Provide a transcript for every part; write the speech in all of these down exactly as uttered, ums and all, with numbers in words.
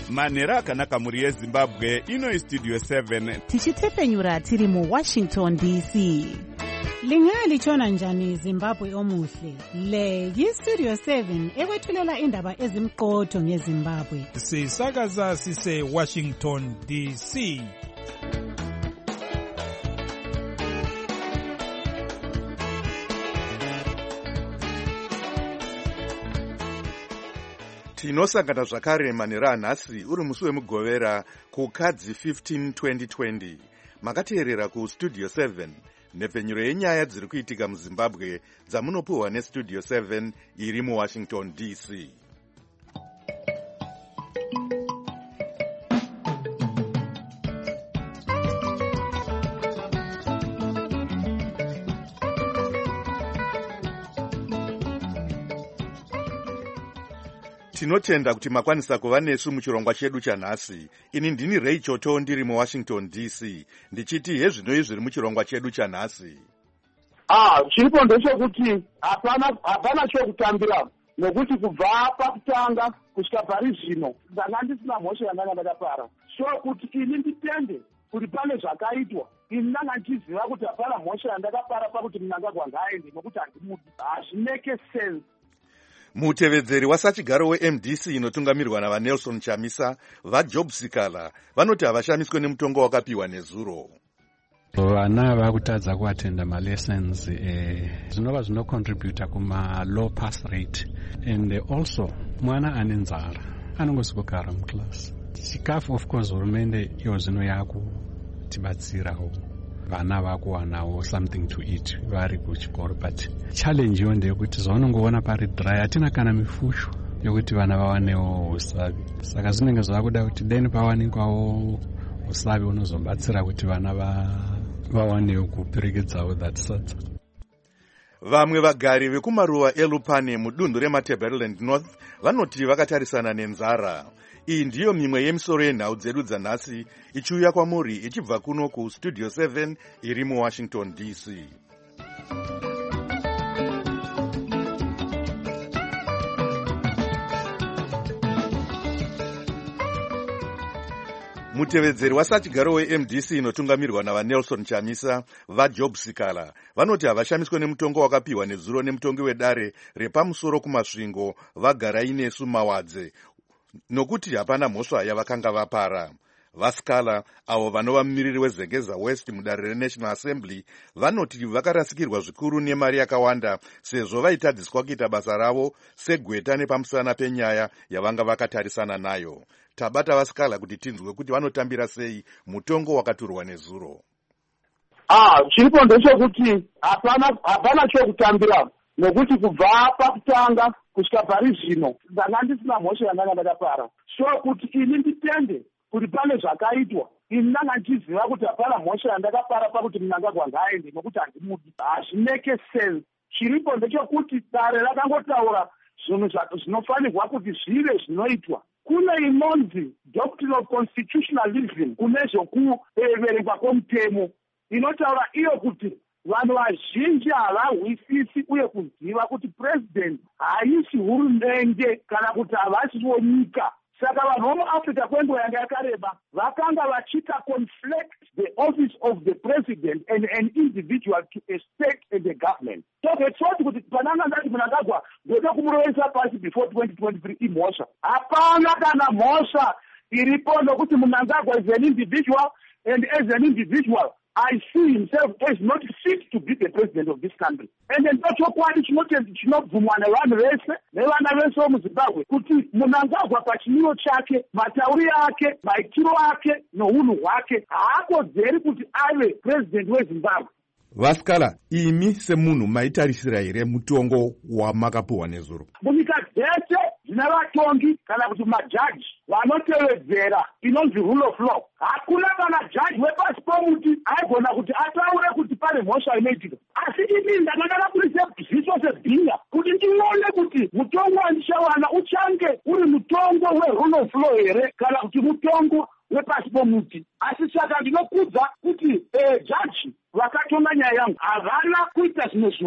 manhero akanaka mhuri yezimbabwe. Ino istudio seven tichitefenyura tiri muwashington D C. Lingalitshona njani Zimbabwe omuhle? Le yistudio seven ekwethulela indaba ezimqotho ngeZimbabwe. Sisakaza sise Washington D C. Tinosangana zvakare manhero anhasi uri musi wemugovera kukadzi fifteen twenty twenty. Makateerera kustudio seven nepfenyuro yenyaya dziri kuitika muZimbabwe dzamunopuhwa nestudio seven iri muWashington D C. Tinotenda kuti makwanisa kuva nesu muchirongwa chedu chanhasi. Ini ndini Ray Choto ndiri muWashington D C. Ndichiti hezvinoi zviri muchirongwa chedu chanhasi. Ah, chiripo ndechekuti hapana hapana chokutambira nokuti kubva pakutanga kusvika pari zvino ndanga ndisina mhosva yandanga ndakapara. So kuti ini nditende kuti pane zvakaitwa, ini ndanga ndichiziva kuti hapana mhosva yandakapara pakuti Mnangagwa ngaaende nokuti handimudi. Hazvimeke sense. Mutevedzeri wasachigaro weM D C inotungamirwa navaNelson Chamisa, vaJob Sikala, vanoti havashamiswe nemutongo wakapiwa nezuro. Vana vakutadza kuatenda malessons eh, zvinova zvinocontributa kuma low pass rate, and also mwana ane nzara anongosokugara muclass. Chikafu of course hurumende iyo zvino yakutibatsirawo vana vakuwanawo something to eat vari kuchikoro, but challenge yo ndeyekuti zvaunongoona pari dry, hatina kana mifusho yokuti vana vawanewo usavi. Saka zvinenge zvakuda kuti deni pawanikwawo usavi unozobatsira kuti vana va vawanewo kuperekedzawo that sadza. Vamwe vagari vekumaruva eLupane mudunhu reMatabeleland North vanoti vakatarisana nenzara. Iyi ndiyo mimwe yemisoro yenhau dzedu dzanhasi ichiuya kwamuri ichibva kuno kustudio seven iri muWashington D C. Mutevedzeri wasachigaro weM D C inotungamirwa navaNelson Chamisa, vaJob Sikala, vanoti havashamiswe nemutongo wakapiwa nezuro nemutongi wedare repamusoro kumasvingo vagara inesu mawadze, nokuti hapana mhosva yavakanga vapara. Vasikala, avo vanova mumiriri weZengeza West mudare reNational Assembly, vanoti vakarasikirwa zvikuru nemari yakawanda sezvo vaitadziswa kuita basa ravo segweta nepamusana penyaya yavanga vakatarisana nayo. Tabata Vasikala kuti tinzwe kuti vanotambira sei mutongo wakaturwa nezuro. Ah, chiripo ndechekuti hapana hapana chokutambira nokuti kubva pakutanga kusvika pari zvino ndanga ndisina mhosva yandanga ndakapara. So kuti ini nditende kuti pane zvakaitwa, ini ndanga ndichiziva kuti hapana mhosva yandakapara pakuti Mnangagwa ngaaende nokuti handimudi. Hazvimeke sense. Chiripo ndechekuti dare rakangotaura zvinhu zvinofanirwa kuti zvive zvinoitwa. Kune inonzi Doctrine of Constitutionalism kune zvokuverengwa kwomutemo inotaura iyo kuti vanhu vazhinji havahwisisi uye kuziva kuti president haisi hurumende kana kuti havasiwo nyika. Saka vanhu vomuAfrica kwenguva yanga yakareba vakanga vachiita conflict the office of the president and an individual to a state and a government. So zvetsoti kuti pananga ndati Mnangagwa ndode kumurovesa pasi before twenty twenty-three imhosva. Hapana kana mhosva iripo nokuti Mnangagwa is an individual, and as an individual I see himself as not fit to be the president of this country. And then chokwadi chinobvumwa nevanhu vese nevana vese vomuZimbabwe kuti Mnangagwa pachimiro chake, matauriro ake, maitiro ake nounhu hwake haakodzeri kuti ave president weZimbabwe. Vasikala, imi semunhu maitarisira here mutongo wamakapuhwa nezuro? Munyika dzese dzina vatongi kana kuti majaji vanotevedzera inonzi rule of law, hakuna kana jaji wepasi pomuti aigona kuti ataure kuti pane mhosva inoitika. Asi ini ndanga ndakaburitse ziso sebhinya kuti ndione kuti mutongo wandichawana uchange uri mutongo werule of law here kana kuti mutongo wepasi pomuti. Asi saka ndinokudza kuti eh, jaji vakatonga nyaya yangu havana kuita zvimwe zvinhu, asi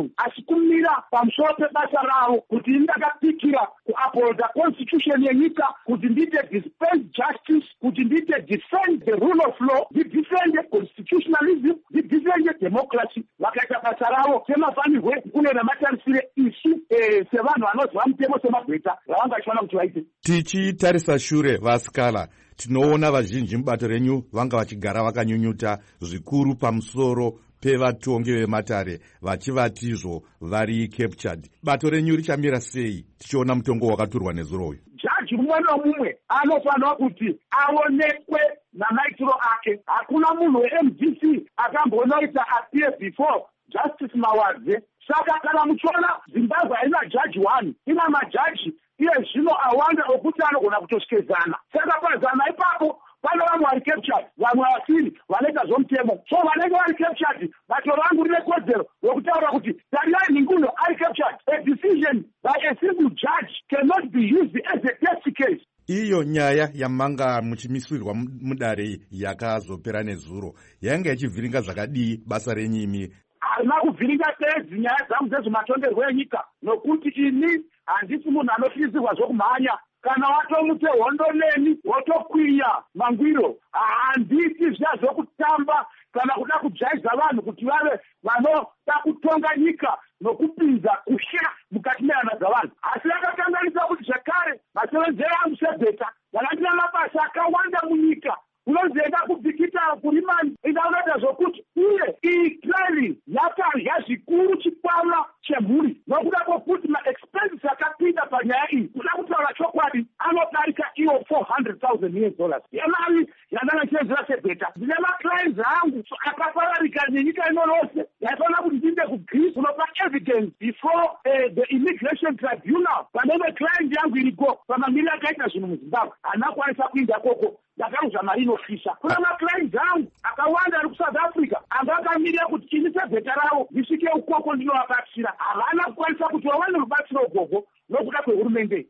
kumira pamusoro pebasa ravo kuti ndakapikira kuupholda constitution yenyika, kuti ndite dispense justice, kuti ndite defend the rule of law, ndidefend constitutionalism, ndidefend democracy. Vakaita basa ravo semafanirwe kunena matarisire isu eh, sevanhu vanozwa mutemo semagweta vavangachiona kuti vaite. Tichitarisa shure vasikala, tinoona vazhinji mubato renyu vanga vachigara vakanyunyuta zvikuru pamusoro pevatongi vematare vachivatizvo vari captured. Bato renyu richamira sei tichiona mutongo wakaturwa nezuro uyu? Jaji mumwe nomumwe anofanwa kuti aonekwe namaitiro ake. Hakuna munhu we-M D C akambonoita appear before Justice Mawadze. Saka kana muchiona Zimbabwe haina jaji one, ina majaji iye zvino awanda okuti anogona kutoshikezana. Saka pazana ipapo pane vamwe vari captured, vamwe vasiri vanoita zvomutemo. So vanenge vari captured, bato rangu rine kodzero yokutaura kuti tarirai Ninguno ari captured. A decision by a single judge cannot be used as a test case. Iyo nyaya yamanga muchimisirwa mudare yakazopera nezuro yanga ichivhiringa zvakadii basa renyimi? Harina kuvhiringa tedzi nyaya dzangu dzezvematongerwo enyika, nokuti ini handisi munhu anotyisirwa zvokumhanya. Kana watomute hondo neni wotokwiya mangwiro, handiti zviya zvokutamba kana kuda kujaidza vanhu kuti vave vanoda kutonga nyika nokupinza kusha mukati mehana dzavanhu. Asi yakakanganisa kuti zvakare masevenzero angu sebheta vakandina mabasa akawanda munyika, unozoenda kubhikita kurimani inaunoita zvokuti uye iyi trailing yakadya zvikuru chikwama chemhuri, nokuda kwokuti maexpenses akapinda panyaya iyi, kuda kutaura chokwadi, anodarika iwo four hundred thousand U S dollars yemari yandanga ndichenzera sebheta. Ndine maclients angu akapararika nenyika ino rose, yaifanira kuti ndiende kugreece kunopa evidence before uh, the immigration tribunal. Panenge client yangu iriko pamamiri akaita zvinhu muZimbabwe, haana kwanisa kuinda koko, ndakaudza mari inofisha. Kuna maclients angu akawanda ari kuSouth Africa anga akamirira kuti ini sebheta ravo ndisvike ukoko ndinovabatsira, havana kukwanisa kuti vawane rubatsiro ukoko nokuda kwehurumende.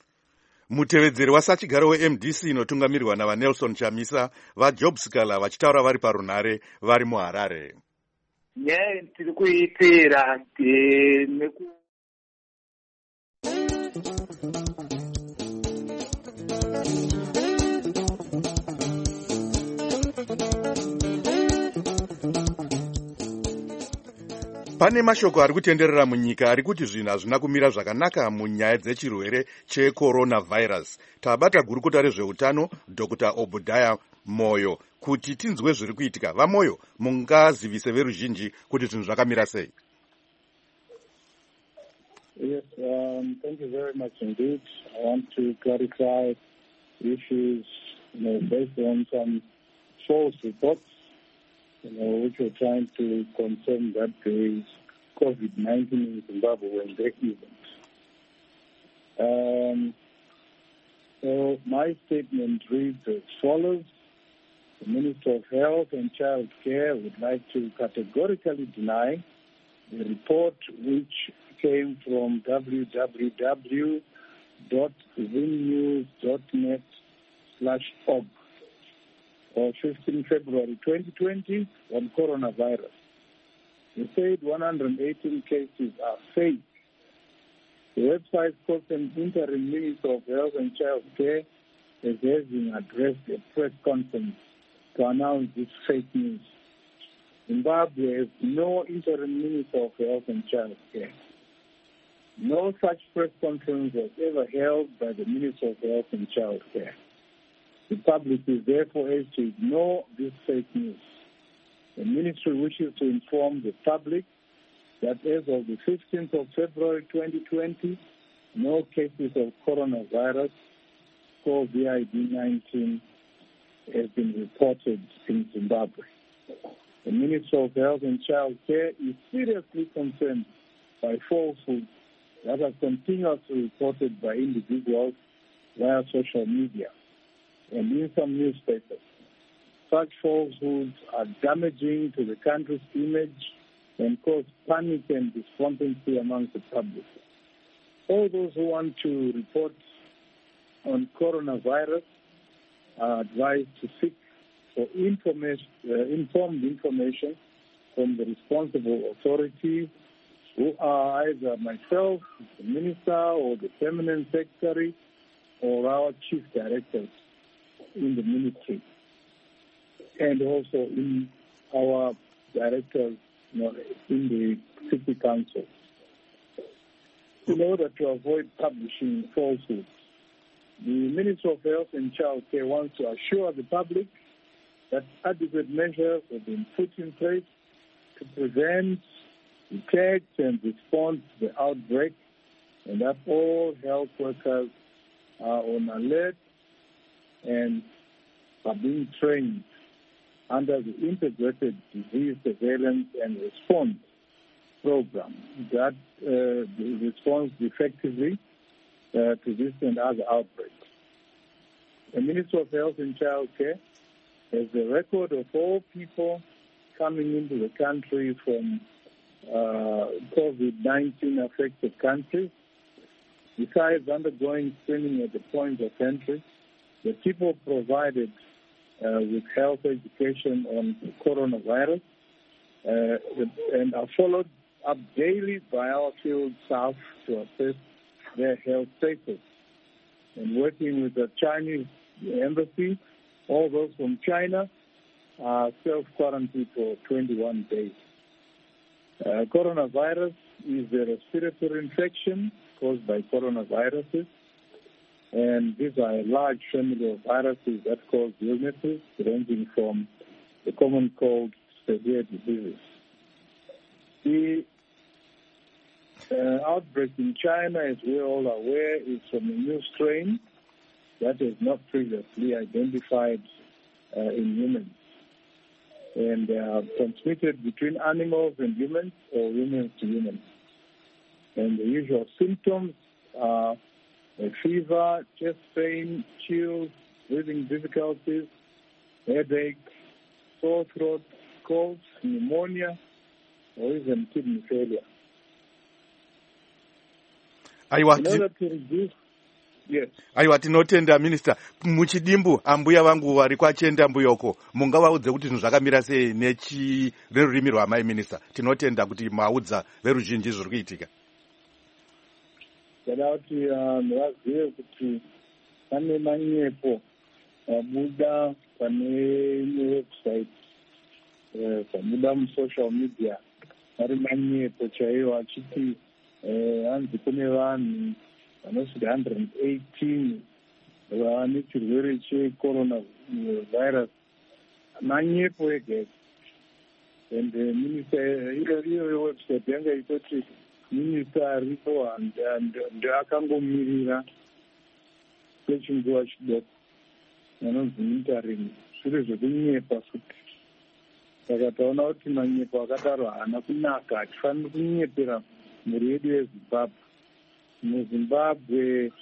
Mutevedzeri wasachigaro we-M D C inotungamirwa navaNelson Chamisa, vaJob Sikala vachitaura vari parunhare vari muHarare. Nyaya tiri kuitira neku Pane mashoko ari kutenderera munyika ari kuti zvinhu hazvina kumira zvakanaka munyaya dzechirwere checoronavirus. Tabata gurukota rezveutano Doctor Obudaya Moyo kuti tinzwe zviri kuitika. VaMoyo, mungazivise veruzhinji kuti zvinhu zvakamira sei? Yes, um, thank you very much indeed. I want to clarify issues, you know, based on some false reports, you know, which were trying to confirm that there is COVID nineteen in Zimbabwe when there isn't. Um, so my statement reads as follows. The Minister of Health and Child Care would like to categorically deny the report which came from w w w dot zimnews dot net slash org of fifteenth February twenty twenty on coronavirus. They said one hundred eighteen cases are fake. The website quotes an interim Minister of Health and Child Care as having addressed a press conference to announce this fake news. Zimbabwe has no interim Minister of Health and Child Care. No such press conference was ever held by the Minister of Health and Child Care. The public is therefore asked to ignore this fake news. The ministry wishes to inform the public that as of the fifteenth of February twenty twenty, no cases of coronavirus COVID nineteen have been reported in Zimbabwe. The Ministry of Health and Child Care is seriously concerned by falsehoods that are continuously reported by individuals via social media and in some newspapers. Such falsehoods are damaging to the country's image and cause panic and despondency amongst the public. All those who want to report on coronavirus are advised to seek for information, uh, informed information from the responsible authorities who are either myself, the minister, or the permanent secretary, or our chief directors in the ministry, and also in our directors, you know, in the city council. In order to avoid publishing falsehoods, the Minister of Health and Child Care wants to assure the public that adequate measures have been put in place to prevent, detect, and respond to the outbreak, and that all health workers are on alert and are being trained under the Integrated Disease Surveillance and Response Program that uh, responds effectively uh, to this and other outbreaks. The Ministry of Health and Child Care has a record of all people coming into the country from uh, COVID nineteen affected countries. Besides undergoing screening at the point of entry, the people provided uh, with health education on coronavirus uh, and are followed up daily by our field staff to assess their health status. And working with the Chinese embassy, all those from China are self-quarantined for twenty-one days. Uh, coronavirus is a respiratory infection caused by coronaviruses, and these are a large family of viruses that cause illnesses ranging from the common cold to severe diseases. The uh, outbreak in China, as we're all aware, is from a new strain that is not previously identified uh, in humans, and they are transmitted between animals and humans or humans to humans. And the usual symptoms are a fever, chest pain, chills, breathing difficulties, headache, sore throat, cough, pneumonia, or even kidney failure. Aiwa, In order to reduce, yes. Aiwa, tinotenda minister. Muchidimbu ambuya vangu vari kwachenda mbuyoko. Mungavaudze kuti zvinhu zvakamira sei nechi rerurimi rwamai minister. Tinotenda kuti maudza veruzhinji zviri kuitika. Ndada kuti vazive kuti pane manyepo abuda pane website, pabuda musocial media, ari manyepo chaiwo achiti hanzi kune vanhu vanosvika one hundred eighteen vane chirwere cheCoronavirus. Manyepo ega. And minister, iyo website yanga itoti minister aripo ndeakangomirira kwechinguva chidoko anonzi interim, zviro zvekunyepa futi. Saka taona kuti manyepo akadaro haana kunaka, hatifaniri kunyepera mhuri yedu yeZimbabwe. MuZimbabwe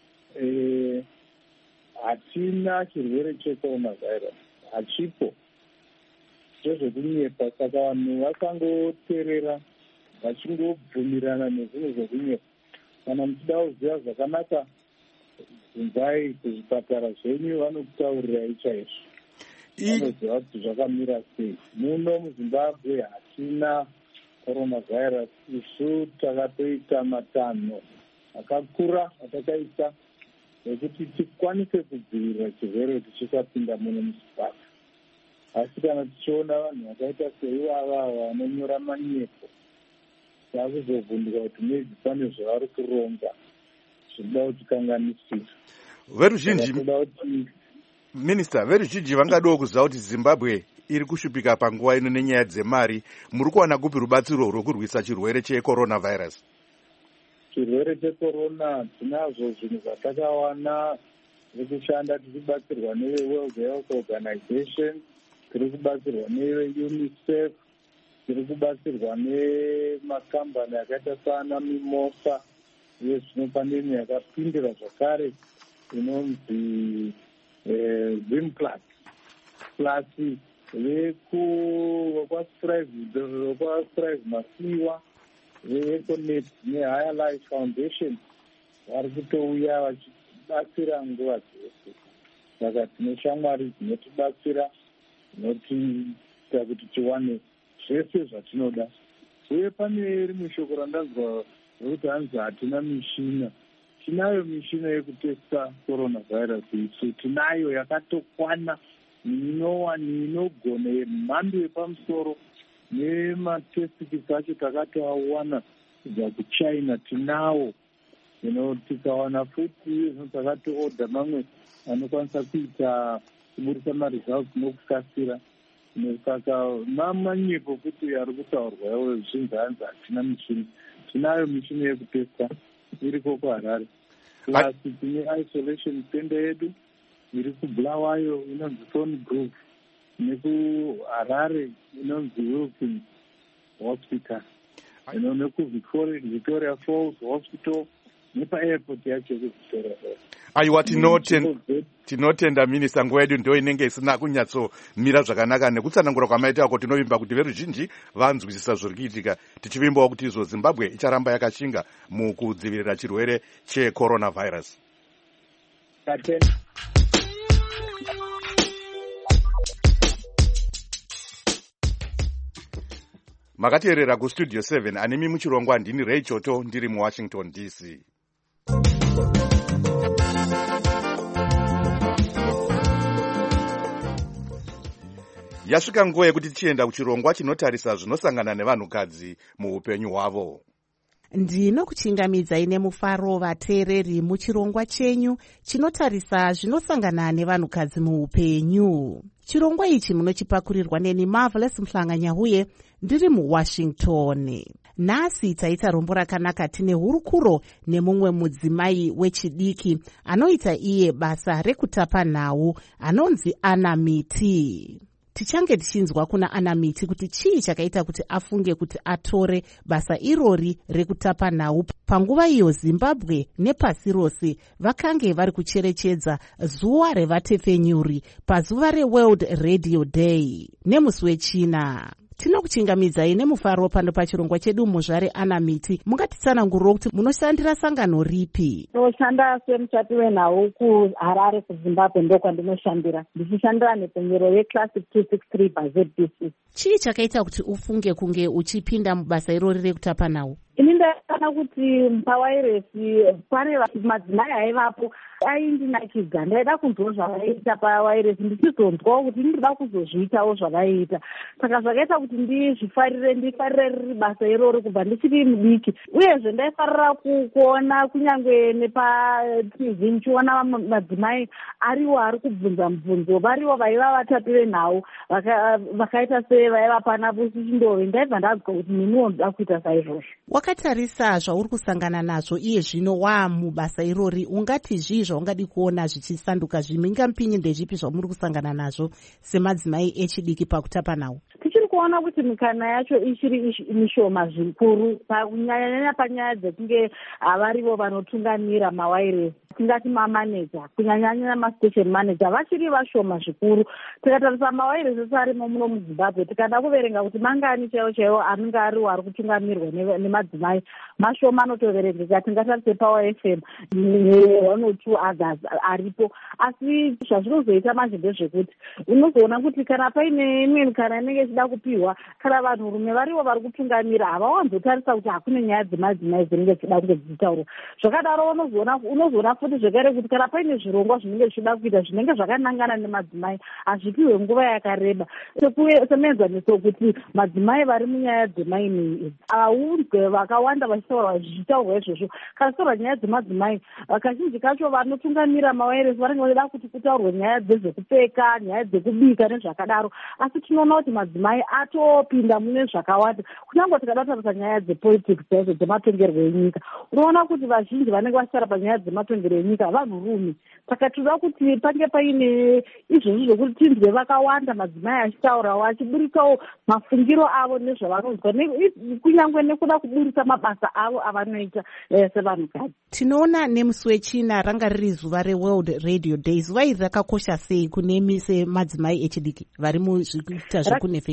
hatina chirwere cheCoronavirus, hachipo. Zvezvekunyepa, saka vanhu vakangoteerera vachingobvumirana nezvinhu zvekunyepa. Kana muchida kuziva zvakanaka, bvunzai kuzvipatara zvenyu, vanokutaurirai chaizvo. Vanoziva kuti zvakamira sei. Muno muZimbabwe hatina coronavirus. Isu takatoita matanho akakura atakaita ekuti tikwanise kudzivirira chirwere tichisapinda muno muZimbabwe. Asi kana tichiona vanhu vakaita seivava vanonyora manyepo, takuzovhunduka kuti maybe pane zvavari kuronga zvinoda kuti kanganisira. Veruzhinji, Minister, veruzhinji vangadawo kuziva kuti Zimbabwe iri kushupika panguva ino nenyaya dzemari. Muri kuwana kupi rubatsiro rwokurwisa chirwere cheCoronavirus? Chirwere checorona tinazvo zvinhu zvatakawana zvekushanda tichibatsirwa neWorld Health Organization, tiri kubatsirwa neUNICEF, tiri kubatsirwa nemakambani akaita sana Mimosa. Uye zvino pane imwe yakapindira zvakare inonzi Zimplus plus vekwaStrive Masiwa, veEconet neHigher Life Foundation vari kutouya vachibatsira nguva dzose. Saka tine shamwari dzinotibatsira, dzinotiita kuti tiwane zvese zvatinoda uye pane rimwe shoko randanzwa rekuti hanzi hatina mishina. Tinayo mishina yekutesta coronavirus isu, tinayo yakatokwana inogona yemhando yepamusoro nematestikisi acho takatoawana kubva kuchina tinawo. Tikawana futi takatooda mamwe anokwanisa kuita kuburisa maresults nokukasira. Saka mamanyepo futi ari kutaurwa zvinhu hanzi hatina mishini. Tinayo mishini yekutesta iriko kuHarare. Plus tine isolation center yedu iri kuBulawayo inonzi Thorn Grove, nekuHarare inonzi Wilson Hospital, nekuVictoria Victoria Falls Hospital, nepa-airport yacho kuVictoria Falls. Aiwa, tinotenda tinotenda minista, nguva yedu ndo inenge isina kunyatsomira zvakanaka nekutsanangura kwamaita ako. Tinovimba kuti veruzhinji vanzwisisa zviri kuitika, tichivimbawo kuti izvo Zimbabwe icharamba yakashinga mukudzivirira chirwere checoronavirus. Makateerera kustudio seven, anemi muchirongwa ndini Ray Choto ndiri muWashington D C. Yasvika nguva yekuti tichienda kuchirongwa chinotarisa zvinosangana nevanhukadzi muupenyu hwavo. Ndinokuchingamidzai nemufaro vateereri muchirongwa chenyu chinotarisa zvinosangana nevanhukadzi muupenyu. Chirongwa ichi munochipakurirwa neni Marvelous Mhlanganyahuye ndiri muWashington. Nhasi taita rombo rakanaka tine hurukuro nemumwe mudzimai wechidiki anoita iye basa rekutapa nhau anonzi Anamiti. Tichange tichinzwa kuna Anamiti kuti chii chakaita kuti afunge kuti atore basa irori rekutapa nhau panguva iyo Zimbabwe nepasi rose vakange vari kucherechedza zuva revatepfenyuri pazuva reWorld Radio Day nemusi wechina. Tinokuchingamidzai nemufaro pano pachirongwa chedu muzvare Anamiti. Mungatitsanangurira kuti munoshandira sangano ripi? Ndinoshanda semuchapi wenhau kuHarare kuZimbabwe, ndokwandinoshandira ndichishandira nhepfenyuro yeClassic two sixty-three paZ B C. Chii chakaita kuti ufunge kunge uchipinda mubasa irori rekutapa nhau? Ini ndaona kuti pawairesi pane madzimai aivapo aindinakidza. Ndaida kunzwa zvavaiita pawairesi ndichizonzwawo kuti ndinoda kuzozviitawo zvavaiita. Saka zvakaita kuti ndizvifarire ndifarire riri basa irori kubva ndichiri mudiki. Uyezve ndaifarira kuona kunyange nepaT V nichiona madzimai ariwo ari kubvunza mubvunzo, variwo vaiva vatapi venhau vakaita sevaiva pana Busi Chindove. Ndaibva ndazwa kuti neniwo ndoda kuita saizvozvo. Wakatarisa zvauri kusangana nazvo iye zvino waamubasa irori, ungati zvii zvaungadi kuona zvichisanduka zvimingampinyi ndezvipi zvamuri kusangana nazvo semadzimai echidiki pakutapa nhau? Tichiri kuona kuti mikana yacho ichiri mishoma zvikuru kunyanyanya panyaya dzekunge havarivo vanotungamira mawairesi, tingati mamaneja, kunyanyanya mastation manager vachiri vashoma zvikuru. Tikatarisa mawairesi ese arimo muno muZimbabwe, tikada kuverenga kuti mangani chaiwo chaiwo anenge ariwo ari kutungamirwa nemadzimai mashoma anotoverengeka. Tingatarise Power F M one oh two others aripo. Asi zvazvinozoita manje ndezvekuti unozoona kuti kana paine imwe mikana inenge ichida kupiwa, kana vanhurume variwo vari kutungamira havawanzotarisa kuti hakune nyaya dzemadzimai dzinenge dzichida kunge dzichitaurwa. Zvakadaro unozoona unozoona futi zvekare kuti kana paine zvirongwa zvinenge zvichida kuita zvinenge zvakanangana nemadzimai hazvipiwe nguva yakareba. Semenzaniso kuti madzimai vari munyaya dzemaini idzi aunzwe vakawanda vachitaurwa zvichitaurwa izvozvo. Kana taura nyaya dzemadzimai, kazhinji kacho vanotungamira mawairesi vanenge vachida kuti kutaurwe nyaya dzezvekupfeka, nyaya dzekubika nezvakadaro. Asi tinoona kuti madzimai atopinda mune zvakawanda. Kunyange tikada tarisa nyaya dzepolitics dzaizvo dzematongerwo enyika, unoona kuti vazhinji vanenge vachitara panyaya dzematongerwo enyika vanhurume. Saka tinoda kuti pange paine izvozvo zvokuti tinzwe vakawanda madzimai achitaurawo achiburisawo mafungiro avo nezvavanonzwa, kunyange nekuda kuburisa mabasa avo avanoita sevanhukadzi. Tinoona nemusi wechina ranga riri zuva reWorld Radio Day. Zuva iri rakakosha sei kunemi semadzimai echidiki vari muzvikuita zvekunefenyura?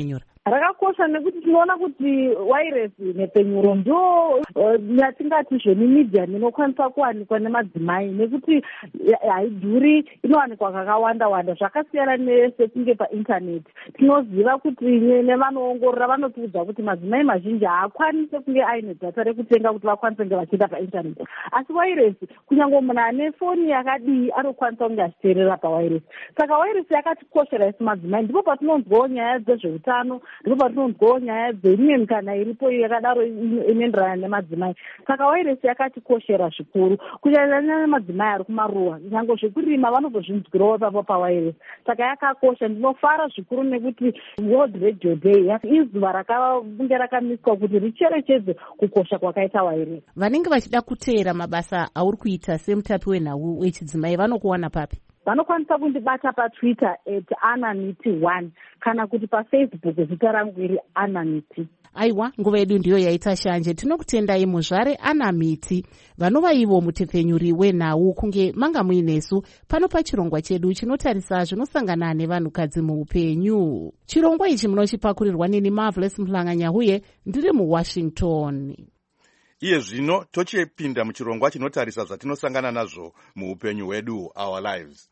Rakakosha nekuti tinoona kuti wairesi nepenyuro ndo yatingati zvemimidia inokwanisa kuwanikwa nemadzimai nekuti haidhuri, inowanikwa kakawanda wanda zvakasiyana nesekunge paintaneti. Tinoziva kuti nevanoongorora vanotiudza kuti madzimai mazhinji haakwanise kunge aine dhata rekutenga kuti vakwanise kunge vachiita paintaneti, asi wairesi kunyange munhu ane foni yakadii anokwanisa kunge achiteerera pawairesi. Saka wairesi yakatikoshera isi madzimai. Ndipo patinonzwawo nyaya dzezveutano, ndipo patinonzwawo nyaya dzeimwe mikana iripo yakadaro inoenderana nemadzimai. Saka wairesi yakatikoshera zvikuru kunyanya madzimai ari kumaruwa, nyange zvekurima vanozozvinzwirawo ipapo pawairesi. Saka yakakosha. Ndinofara zvikuru nekuti World Radio Day izuva rakange rakamiswa kuti richerechedze kukosha kwakaita wairesi. Vanenge vachida kuteera mabasa auri kuita semutapi wenhau wechidzimai vanokuwana papi? Vanokwanisa kundibata paTwitter at anamiti one kana kuti paFacebook zita rangu iri Anamiti. Aiwa, nguva yedu ndiyo yaita shanje. Tinokutendai muzvare Anamiti, vanova ivo mutepfenyuri wenhau kunge manga muinesu pano pachirongwa chedu chinotarisa zvinosangana nevanhukadzi muupenyu. Chirongwa ichi munochipakurirwa neni Marvelous Mhlanga-Nyahuye, ndiri muWashington. Iye zvino tochipinda muchirongwa chinotarisa zvatinosangana nazvo muupenyu hwedu, our lives.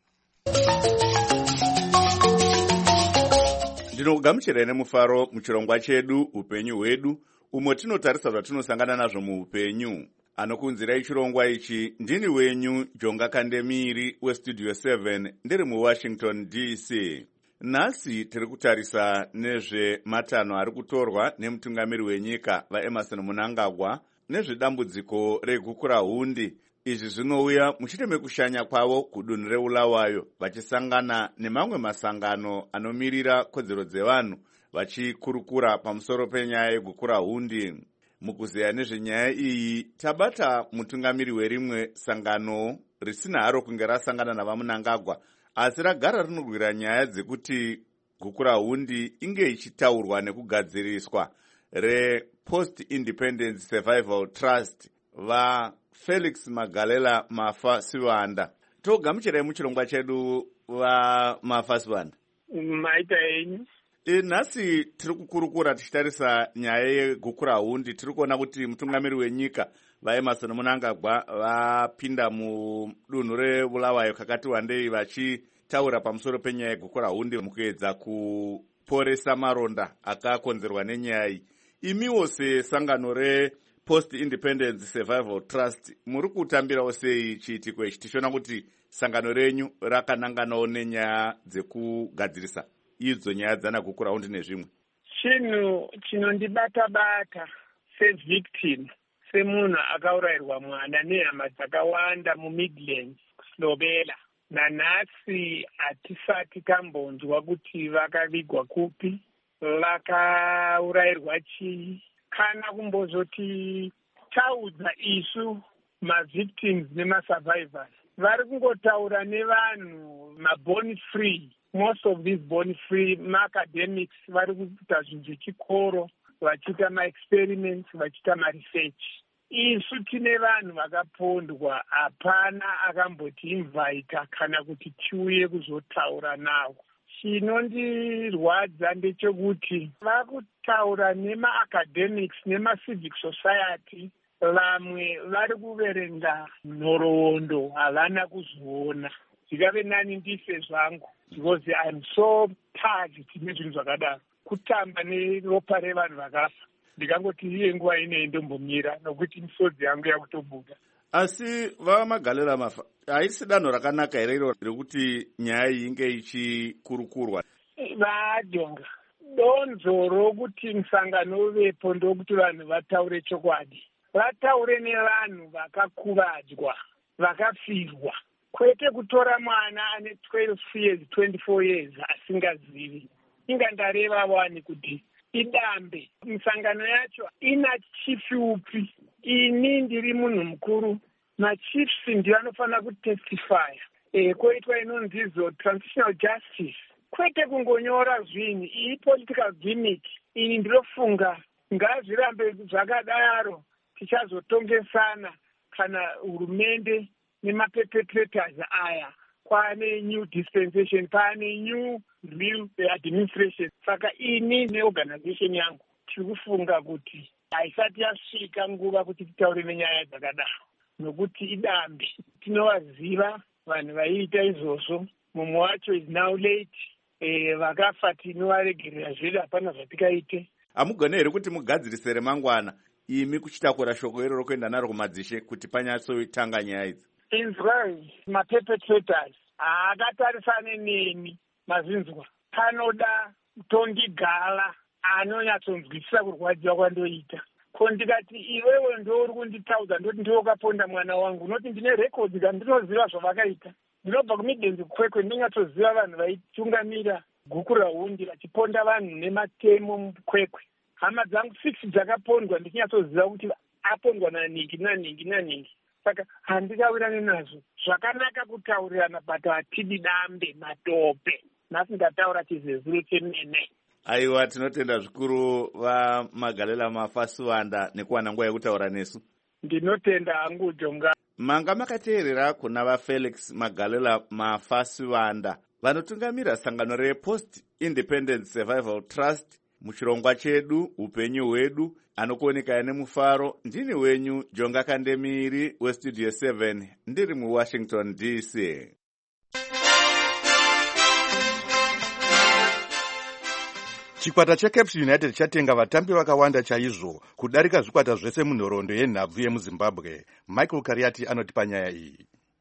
Ndinokugamuchirai nemufaro muchirongwa chedu upenyu hwedu, umo tinotarisa zvatinosangana nazvo muupenyu. Anokunzirai chirongwa ichi ndini wenyu Jonga Kandemiri westudio seven ndiri muWashington D C. Nhasi tiri kutarisa nezvematanho ari kutorwa nemutungamiri wenyika vaEmerson Mnangagwa nezvedambudziko reguku rahundi. Izvi zvinouya mushure mekushanya kwavo kudunhu reBulawayo, vachisangana nemamwe masangano anomirira kodzero dzevanhu vachikurukura pamusoro penyaya yeguku rahundi. Mukuzeya nezvenyaya iyi tabata mutungamiri werimwe sangano risina haro kunge rasangana navaMnangagwa, asi ragara rinorwira nyaya dzekuti guku rahundi inge ichitaurwa nekugadziriswa rePost Independence Survival Trust vaFelix Magalela Mafa Sivanda. Togamuchirai muchirongwa chedu vaMafa Sivanda. Maita enyu. E, nhasi tiri kukurukura tichitarisa nyaya yeguku rahundi. Tiri kuona kuti mutungamiri wenyika vaEmerson Mnangagwa vapinda mudunhu reBulawayo kakati wandei vachitaura pamusoro penyaya yeguku rahundi mukuedza kuporesa maronda akakonzerwa nenyaya iyi. Imiwo sesangano rePost Independence Survival Trust muri kutambirawo sei chiitiko ichi, tichiona kuti sangano renyu rakananganawo nenyaya dzekugadzirisa idzo nyaya dzana guku rahundi nezvimwe? Chinhu chinondibata-bata sevictim, semunhu akaurayirwa mwana nehama dzakawanda muMidlands kuSlovela. Nanhasi hatisati tambonzwa kuti vakavigwa kupi, vakaurayirwa chii, kana kumbozoti taudza isu mavictims nemasurvivors. Vari kungotaura nevanhu maborn free. Most of these born free maacademics vari kuita zvinhu zvechikoro, vachiita maexperiments, vachiita maresearch. Isu tine vanhu vakapondwa, hapana akamboti invita kana kuti tiuye kuzotaura navo. Chinondirwadza ndechekuti vakutaura nemaacademics nemacivil society, vamwe vari kuverenga nhoroondo havana kuzoona. Zvikave nani ndife zvangu, because I am so touched nezvinhu zvakadaro. Kutamba neropa revanhu vakafa, ndikangoti iye nguva inei ndombomira nokuti misodzi yangu yakutobuda. Asi vaMagalela Mafa, haisi danho rakanaka here iro rekuti nyaya iyi inge ichikurukurwa? Vadonga, donzo rokuti musangano uvepo ndokuti vanhu vataure chokwadi. Vataure nevanhu vakakuvadzwa, vakafirwa. Kwete kutora mwana ane twelve years, twenty-four years asingazivi. Inga ndareva wani kuti idambe. Misangano yacho ina chief upi. Ini ndiri munhu mukuru. Machiefs ndiyo anofana kutestify. E, koitwa inonzizo transitional justice. Kwete kungonyora zvinhu. Iyi political gimmick. Ini ndirofunga ngazvirambe zvakadaro. Tichazotongesana kana hurumende nemapepetrators aya kwane new dispensation, pane new real administration. Saka ini neorganization yangu tiri kufunga kuti haisati yasvika nguva kuti titaure nenyaya dzakadaro, nokuti idambi. Tinovaziva vanhu vaiita izvozvo, mumwe wacho is now late. Eh, vakafa tinovaregerera zvedu, hapana zvatikaite. Hamugone here kuti mugadzirise remangwana imi kuchitakura shoko iroro kuenda naro kumadzishe kuti panyatsoitanga nyaya idzi? Inzwai, maperpetrators haakatarisane neni mazinzwa. Panoda tondigala anonyatsonzwisisa kurwadziwa kwandoita. Ko ndikati iwewe ndo uri kunditaudza ndoti ndiwe wakaponda mwana wangu, noti ndine rekodzi kandinoziva zvavakaita. Ndinobva kumidhenzi kwekwe ndingatsoziva vanhu vaitungamira guku rahundi vachiponda vanhu nematemo mukwekwe. Hama dzangu six dzakapondwa ndichinyatsoziva kuti apondwa naningi naningi naningi. Saka handikawirane nazvo. Zvakanaka kutaurirana but hatidi dambe matope. Nhasi ndataura chizezuro chemene. Aiwa, tinotenda zvikuru vaMagalela Mafasiwanda nekuwana nguva yekutaura nesu. Ndinotenda hangu Jonga. Manga makateerera kuna vaFelix Magalela Mafasiwanda vanotungamira sangano rePost Independent Survival Trust muchirongwa chedu upenyu hwedu. Anokuoneka nemufaro ndini wenyu Jonga Kandemiri weStudio seven ndiri muWashington D C. Chikwata cheCaps United chatenga vatambi vakawanda chaizvo kudarika zvikwata zvese munhoroondo yenhabvu yemuZimbabwe. Michael Kariati anotipa nyaya iyi.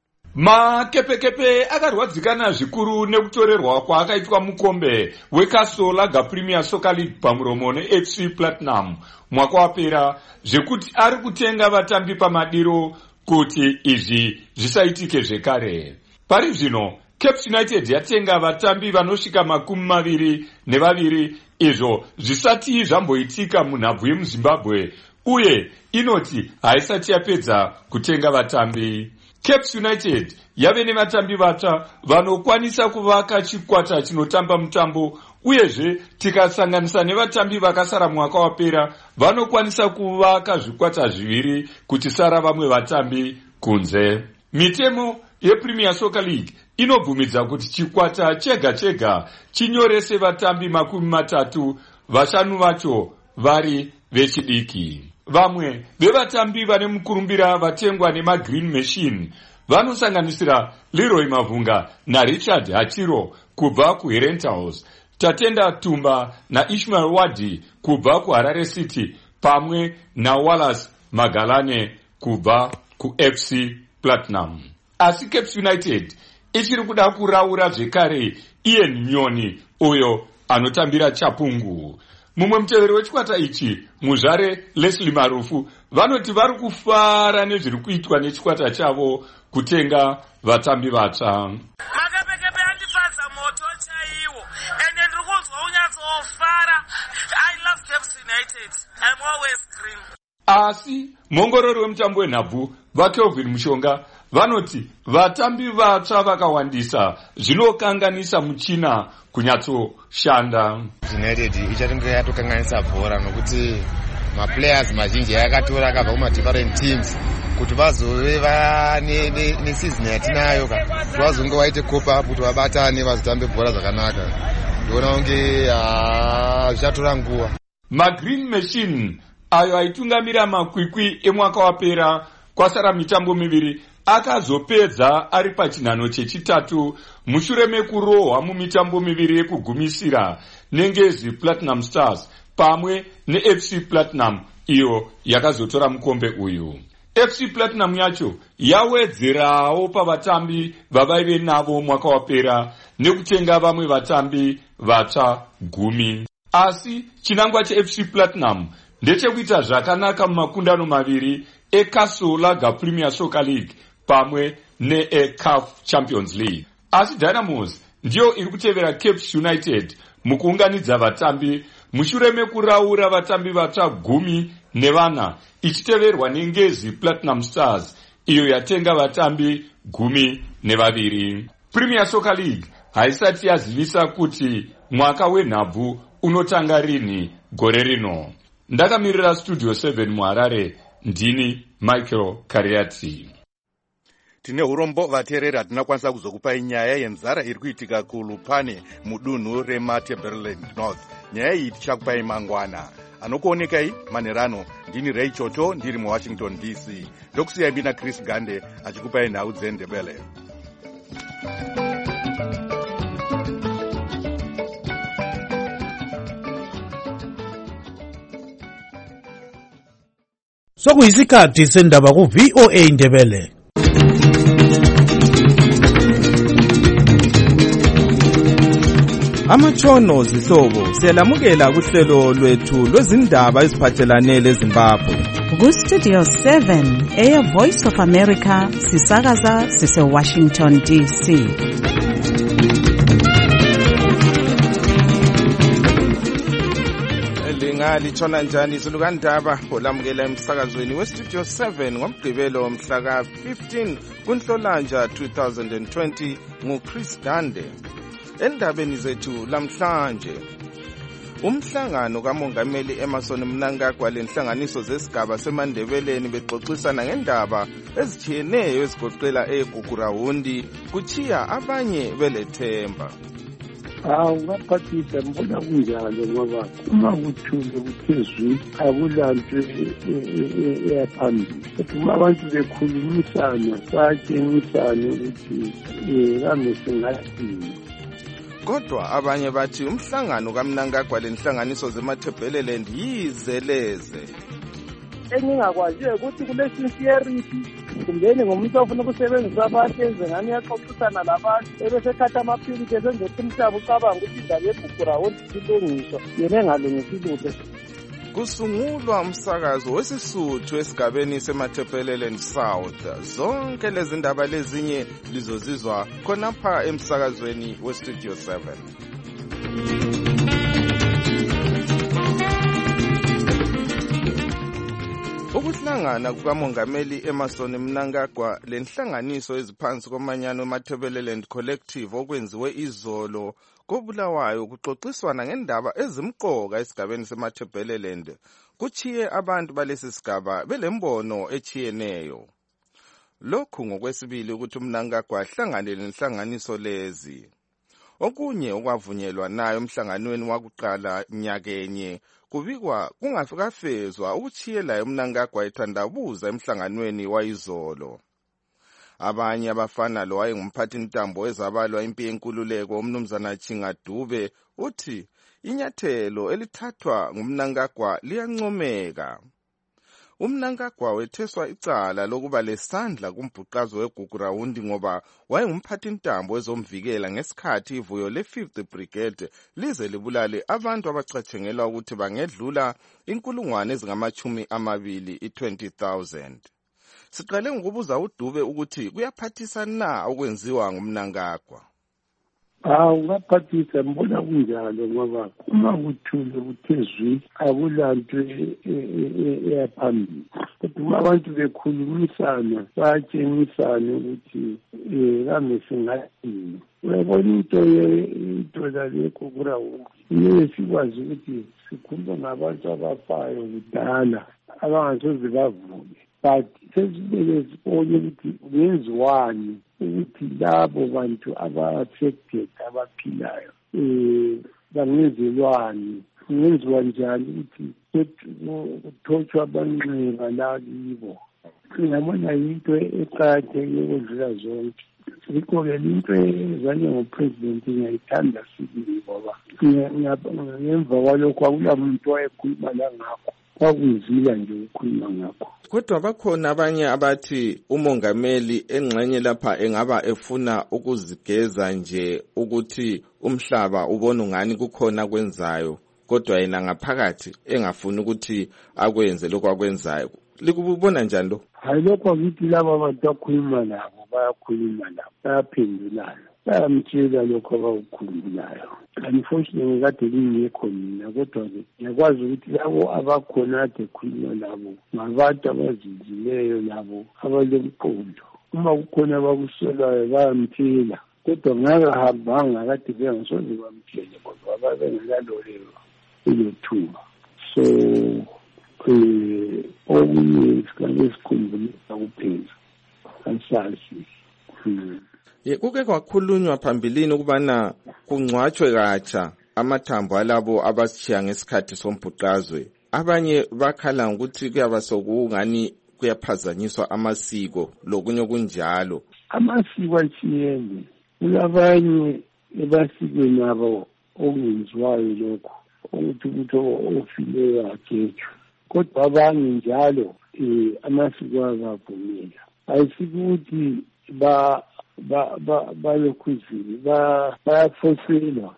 Makepekepe akarwadzikana zvikuru nekutorerwa kwaakaitwa mukombe weKasola Premier Soccer League pamuromo neF C Platinum mwaka wapera, zvekuti ari kutenga vatambi pamadiro kuti izvi zvisaitike zvekare. Pari zvino Caps United yatenga vatambi vanosvika makumi maviri nevaviri, izvo zvisati zvamboitika munhabvu yemuZimbabwe, uye inoti haisati yapedza kutenga vatambi. Caps United yave nevatambi vatsva vanokwanisa kuvaka chikwata chinotamba mutambo, uyezve tikasanganisa nevatambi vakasara mwaka wapera vanokwanisa kuvaka zvikwata zviviri kuchisara vamwe vatambi kunze. Mitemo yePremier Soccer League inobvumidza kuti chikwata chega chega chinyorese vatambi makumi matatu, vashanu vacho vari vechidiki. Vamwe vevatambi vane mukurumbira vatengwa nemaGreen Machine vanosanganisira Leroy Mavunga naRichard Hachiro kubva kuHerentals, Tatenda Tumba naIshmael Wadi kubva kuHarare City, pamwe naWallace Magalane kubva kuF C Platinum. Asi Caps United ichiri kuda kuraura zvekare Ian Nyoni, uyo anotambira Chapungu. Mumwe muteveri wechikwata ichi, muzvare Leslie Marufu, vanoti vari kufara nezviri kuitwa nechikwata chavo kutenga vatambi vatsva. Makapekepe andifadza moto chaiwo, ende ndiri kunzwa unyatsofara. I love Caps United. I'm always green. Asi mongorori wemutambo wenhabvu vaKelvin Mushonga vanoti vatambi vatsva vakawandisa zvinokanganisa muchina kunyatsoshanda. United ichatinge yatokanganisa bhora nokuti maplayers mazhinji yakatora akabva kuma-different teams kuti vazove neseason yatinayo ka kuti vazonge vaite cope up kuti vabatane vazotambe bhora zvakanaka. Ndiona kunge zvichatora nguva. maGreen Machine ayo aitungamira makwikwi emwaka wapera kwasara mitambo miviri akazopedza ari pachinhano chechitatu mushure mekurohwa mumitambo miviri yekugumisira nengezi Platinum Stars pamwe neF C Platinum iyo yakazotora mukombe uyu. F C Platinum yacho yawedzerawo pavatambi vavaive navo mwaka wapera nekutenga vamwe vatambi vatsva gumi. Asi chinangwa cheF C Platinum ndechekuita zvakanaka mumakundano maviri eKasola Premier Soccer League pamwe neCA F Champions League. Asi Dynamos ndiyo iri kutevera Caps United mukuunganidza vatambi mushure mekuraura vatambi vatsva gumi nevana, ichiteverwa nengezi Platinum Stars iyo yatenga vatambi gumi nevaviri. Premier Soccer League haisati yazivisa kuti mwaka wenhabvu unotanga rini gore rino. Ndakamirira Studio seven muHarare, ndini Michael Kariati. tine urombo vateereri hatina kwanisa kuzokupai nyaya yenzara iri kuitika kulupane mudunhu rematabeleland north. Nyaya iyi tichakupai mangwana. Anokuonekai manerano ndini Ray Choto ndiri muWashington D C. Ndokusiyai bina Chris Gande achikupai nhau dzendebele. Sokuyisikhathi sendaba ku V O A Ndebele. Amatshono zihlobo siyalamukela kuhlelo lwethu lwezindaba eziphathelane leZimbabwe. Ku Studio seven eya Voice of America sisakaza sise Washington D C. Litshona njani izulukandaba olamukela emsakazweni weStudio seven ngomgqibelo mhla ka fifteen kuNhlolanja two thousand twenty nguChris Dande. Endabeni zethu lamhlanje, umhlangano kamongameli Emmerson Mnangagwa lenhlanganiso zesigaba seMandebeleni bexoxisana ngendaba ezitshiyeneyo ezigoqela eGugurawundi kuchiya abanye belethemba. Hawu ngaphathisa mbona kunjalo ngoba uma kuthule kuphezulu akulanto eyaphambili. Uma abantu bekhulumisana batshengisana ukuthi kambe singathini. Kodwa abanye bathi umhlangano kaMnangagwa lenhlanganiso zeMatabeleland yizeleze. Engingakwaziyo ukuthi kule sincerity kumbeni ngomuntu ofuna ukusebenzisa abantu engani yaxoxisana labantu ebesethatha amaphilisi esenza ukuthi umhlaba ucabanga ukuthi indaba yeGugurawundi ilungiswa yena engalungisi lutho. Kusungulwa umsakazo wesisuthu esigabeni seMatabeleland South. Zonke lezi ndaba lezinye lizozizwa khonapha emsakazweni weStudio seven. Ukuhlangana kukamongameli Emmerson Mnangagwa lenhlanganiso eziphansi komanyano eMatabeleland Collective okwenziwe izolo koBulawayo kuxoxiswana ngendaba ezimqoka esigabeni seMatabeleland kuchiye abantu balesi sigaba belembono echiyeneyo. Lokhu ngokwesibili ukuthi uMnangagwa ahlangane lenhlanganiso lezi. Okunye okwavunyelwa nayo emhlanganweni wakuqala nyakenye kubikwa kungafikafezwa ukuchiyela uMnangagwa ethandabuza emhlanganweni wayizolo. Abanye abafana lo wayengumphathi ntambo ezabalwa impi yenkululeko uMnumzana Chingadube uthi inyathelo elithathwa nguMnangagwa liyancomeka. uMnangagwa wetheswa icala lokuba lesandla kumbhuqazo weGugurawundi ngoba wayengumphathi ntambo ezomvikela ngesikhathi ivuyo le-fifth Brigade lize libulale abantu abacathengelwa ukuthi bangedlula inkulungwane ezingamachumi amabili i-twenty thousand. Siqale ngokubuza uDube ukuthi kuyaphathisa na okwenziwa nguMnangagwa. Hawu ngaphathisa mbona kunjalo ngoba uma kuthule kuphezulu akulanto eyaphambili. Uma abantu bekhulumisana batshengisana ukuthi kambe singathini. Uyabona into yedola leGugurawundi kumele sikwazi ukuthi sikhuluma ngabantu abafayo kudala abangasoze bavuke. But sesibeke sibone ukuthi kungenziwani ukuthi labo bantu aba-affected abaphilayo um bangenzelwani, kungenziwa njani ukuthi kuthotshwe abanxeba la kibo. Ngiyabona yinto eqakatheke ukudlula zonke. Yikho-ke into ezanye ngopresident ngiyayithanda sibili ngoba ngemva kwalokho akula muntu wayekhuluma la ngakho. Kwakunzila nje ukukhuluma ngakho. Kodwa bakhona abanye abathi umongameli engxenye lapha engaba efuna ukuzigeza nje ukuthi umhlaba ubone ungani kukhona kwenzayo, kodwa yena ngaphakathi engafuni ukuthi akwenze lokho akwenzayo. Likubona njani lo? Hayi lokho ngithi laba bantu bakhuluma nabo bayakhuluma nabo bayaphendulana. Bayamtshela lokho abakukhulumayo. Unfortunately kade lingekho mina kodwa ke ngiyakwazi ukuthi labo abakhona kade khuluma nabo ngabantu abazinzileyo labo abalemqondo. Uma kukhona abakusolayo bayamtshela kodwa ngakahambanga kade bengasoze bamtshele kodwa babengelalolelo ilothuba. So eh okunye sikale sikhumbula kuphela. Ansazi Ye kuke kwakhulunywa phambilini ukubana kungcwatshwe katsha amathambo alabo abashiya ngesikhathi sombhuqazwe. Abanye bakhala ukuthi kuyaba sokungani kuyaphazanyiswa amasiko lokunye kunjalo. Amasiko atshiyene. Kulabanye ebasikweni abo okungenziwayo lokho ukuthi ukuthi ofileyo agejwe. Kodwa abanye njalo um amasiko akavumela. Ayisikuthi ba ba ba balokhuzini bayafoselwa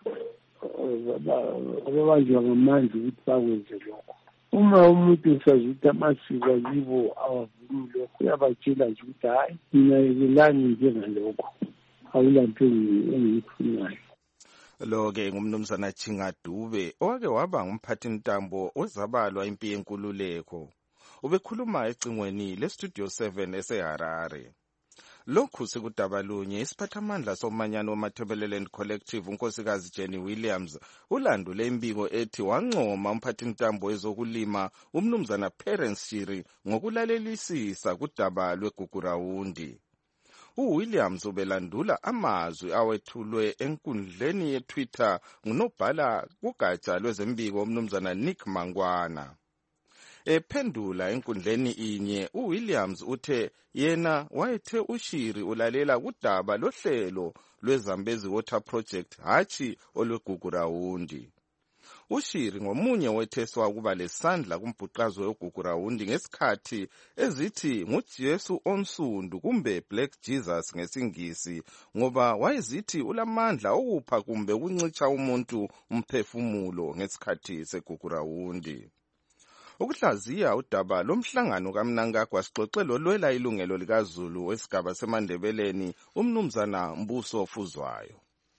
ababanjwa ngamandla ukuthi bakwenze lokho. Uma umuntu esazi ukuthi amasiko akibo awavumi lokho uyabatshela nje ukuthi hayi mina yekelani njengalokho awulanto engiyifunayo. Lo-ke ngumnumzana Chingadube owake waba ngumphathi ntambo ozabalwa impi yenkululeko. Ubekhuluma ecingweni leStudio seven eseHarare. Lokhu sekudabalunye isiphathamandla somanyano wamaThebeleland Collective unkosikazi Jenny Williams ulandule imbiko ethi wancoma umphathi ntambo ezokulima umnumzana Parents Shiri ngokulalelisisa kudaba lweGugurawundi. uWilliams ubelandula amazwi awethulwe enkundleni yeTwitter ngunobhala kugatsha lwezembiko umnumzana Nick Mangwana. Ephendula enkundleni inye uWilliams uthe yena wayethe uShiri ulalela kudaba lohlelo lweZambezi Water Project hathi olweGugurawundi. uShiri ngomunye wetheswa ukuba lesandla kumbhuqazwe weGugurawundi ngesikhathi ezithi nguJesu onsundu kumbe Black Jesus ngesingisi ngoba wayezithi ulamandla okupha kumbe ukuncitsha umuntu umphefumulo ngesikhathi seGugurawundi. Ukuhlaziya udaba lomhlangano kaMnangagwa sixoxelo olwela ilungelo likaZulu wesigaba seMandebeleni umnumzana Mbuso Fuzwayo.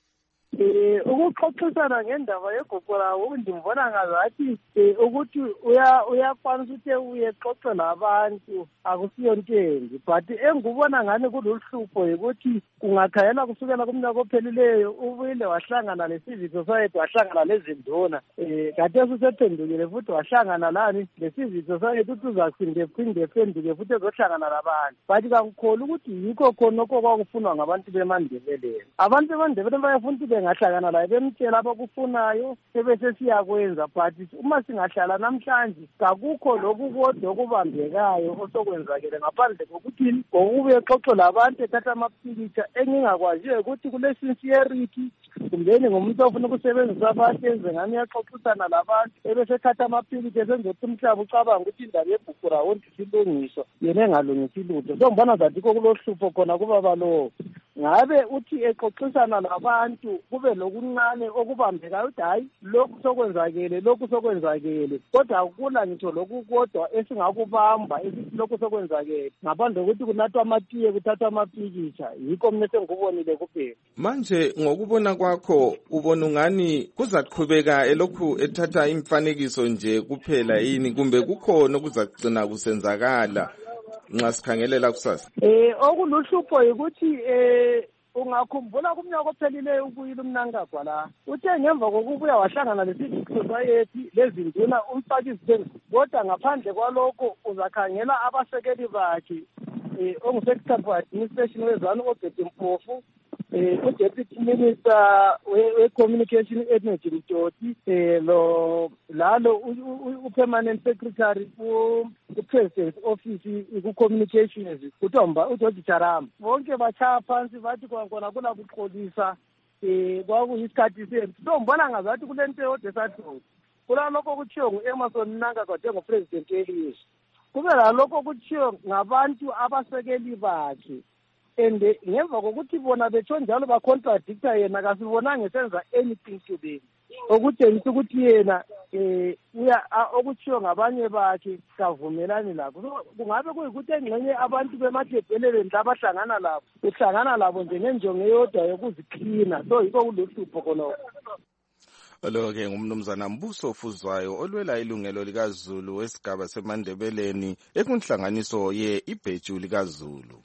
Eh ukuxoxisana ngendaba yeGugurawundi ngibona ngazathi ukuthi uya uyakwanisa ukuthi uyexoxe nabantu akusiyo ntembi but engubona ngani kululuhlupho ukuthi kungakhayela kusukela kumnyaka ophelileyo ubuyile wahlangana le-civil society wahlangana lezinduna eh kade usephendukile futhi wahlangana lani le-civil society ukuthi uzaphinde phinde phenduke futhi ezohlangana labantu but kangikholi ukuthi yikho khona okwakufunwa ngabantu beMandebeleni. Abantu beMandebeleni bayafuna ukuthi bengahlangana laye bemtshela abakufunayo sebese siyakwenza but uma singahlala namhlanje kakukho lokhu kodwa okubambekayo osokwenzakele ngaphandle kokuthi ngokube exoxe labantu ethatha amapikitsha engingakwaziyo ukuthi kule sincerity kumbeni ngomuntu ofuna ukusebenzisa abantu enze ngani yaxoxisana labantu ebesethatha amapikitsha esenza ukuthi umhlaba ucabanga ukuthi indaba yeGugurawundi silungiswa yena engalungisi lutho. So ngibona zathi kokulohlupho khona kubaba lowo ngabe uthi exoxisana labantu kube lokuncane okubambekayo ukuthi hayi lokhu sokwenzakele lokhu sokwenzakele kodwa akula ngitho lokhu kodwa esingakubamba esithi lokhu sokwenzakele ngaphandle kokuthi kunathwa amatiye kuthathwa amapikitsha yikho mina sengikubonile kuphela. Manje ngokubona kwakho ubona ungani kuzaqhubeka elokhu ethatha imfanekiso nje kuphela yini kumbe kukhona okuzagcina kusenzakala nxa sikhangelela kusasa? Eh okuluhlupho ukuthi eh ungakhumbula kumnyaka ophelileyo ukuyila uMnangagwa la uthe ngemva kokubuya wahlangana le-civil society lezinduna umfaki izithembu kodwa ngaphandle kwalokho uzakhangela abasekeli bakhe eh ongu-secretary for administration wezanu oBhetty Mpofu eh uDeputy Minister we-Communication Energy Mtoti eh lo lalo uPermanent Secretary ku-President Office ku-Communications uTomba uJoji Charama bonke bachaya phansi bathi kona kula kuxolisa eh kwakuyisikhathi sethu. So ngibona ngazathi kule nto yodwa esadlula kulalokho kuthiwa ngu-Emerson Mnangagwa njengopresident elizwe kube lalokho kuthiwa ngabantu abasekeli bakhe and ngemva kokuthi bona betsho njalo bacontradicta yena kasibonanga esenza anything to them okutshengisa ukuthi yena eh uya okuthiwa ngabanye bakhe kavumelani lakho. So kungabe kuyikuthi engxenye abantu beMadebeleni labahlangana labo uhlangana labo njengenjongo eyodwa yokuziqhina. So yikho kuloluhlupho khona. Lo-ke ngumnumzana Mbuso Fuzwayo olwela ilungelo likaZulu wesigaba seMandebeleni ekunhlanganiso ye ibheju likaZulu.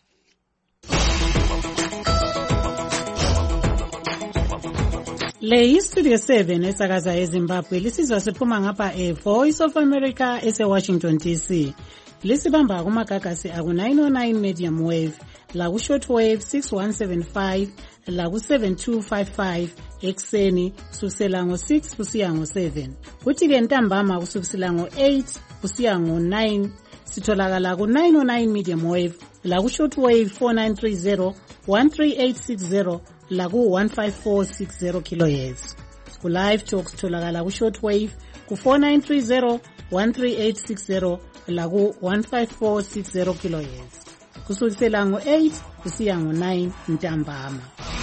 Le iStudio seven esakaza eZimbabwe lisizwa siphuma ngapha eVoice of America eseWashington D C. Lisibamba kumagagasi aku nine oh nine medium wave laku-shortwave six one seven five laku-seven two five five ekuseni kusukisela ngo-six kusiya ngo-seven. Kuthi-ke ntambama kusukisela ngo-eight kusiya ngo-nine sitholakala ku-nine oh nine medium wave laku-shortwave four nine three zero one three eight six zero laku-one five four six zero kilohertz. Ku-live talk sitholakala ku-shortwave ku-four nine three zero one three eight six zero laku-one five four six zero kilohertz kusukisela ngo-eight kusiya ngo-nine ntambama.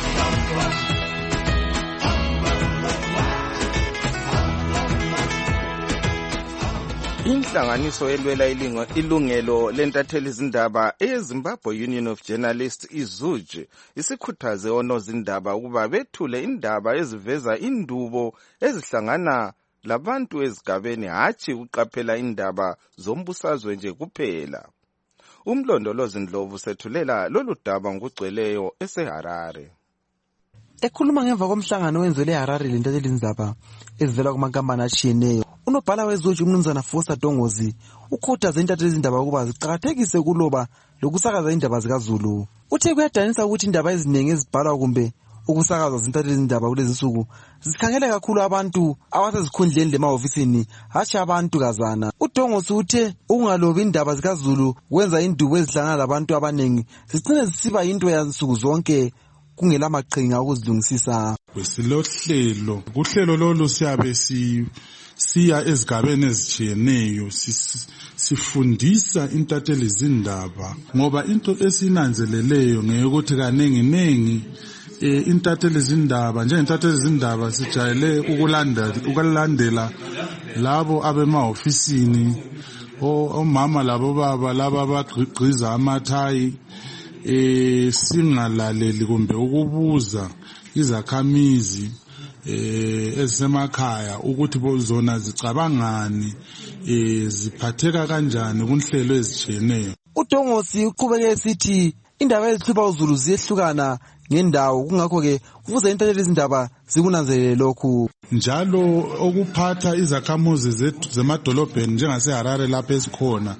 Inhlanganiso elwela ilungelo lentatheli izindaba eZimbabwe Union of Journalists iZUJ isikhuthaze onozindaba ukuba bethule indaba eziveza indubo ezihlangana labantu ezigabeni hatshi ukuqaphela indaba zombusazwe nje kuphela. Umlondolozi Ndlovu sethulela lolu daba ngokugcweleyo eseHarare. Ekhuluma ngemva komhlangano wenzelwe eHarare lentatheli izindaba ezivela kumankampani atshiyeneyo, unobhala weZUJ umnumzana Fosa Dongozi ukhuthaze intatheli izindaba ukuba ziqakathekise kuloba lokusakaza indaba zikaZulu. Uthe kuyadanisa ukuthi indaba eziningi ezibhalwa kumbe ukusakaza zintatheli izindaba kulezi nsuku zikhangela kakhulu abantu abasezikhundleni lemahofisini hatshi abantu kazana. uDongosi uthe ukungalobi indaba zikaZulu kwenza indubo ezihlangana labantu abaningi zicine zisiba into yansuku zonke kungela maqhinga ukuzilungisisa. Besilohlelo kuhlelo lolu siyabe si siya ezigabeni ezitshiyeneyo sifundisa intatheli izindaba ngoba into esinanzeleleyo ngeyokuthi kaningi nengi intatheli izindaba njengentatheli izindaba sijayele ukulandela ukulandela labo abemahofisini omama labo baba laba abagqiza amathayi eh singalaleli kumbe ukubuza izakhamizi eh ezisemakhaya ukuthi bozona zicabangani eh ziphatheka kanjani kunhlelo ezitshiyeneyo. uDongosi uqhubeke esithi indaba ezihlupha uZulu ziyehlukana ngendawo kungakho ke kufuze intatheli izindaba zikunanzelele lokhu. Njalo okuphatha izakhamuzi zethu zemadolobheni njengaseHarare lapha esikhona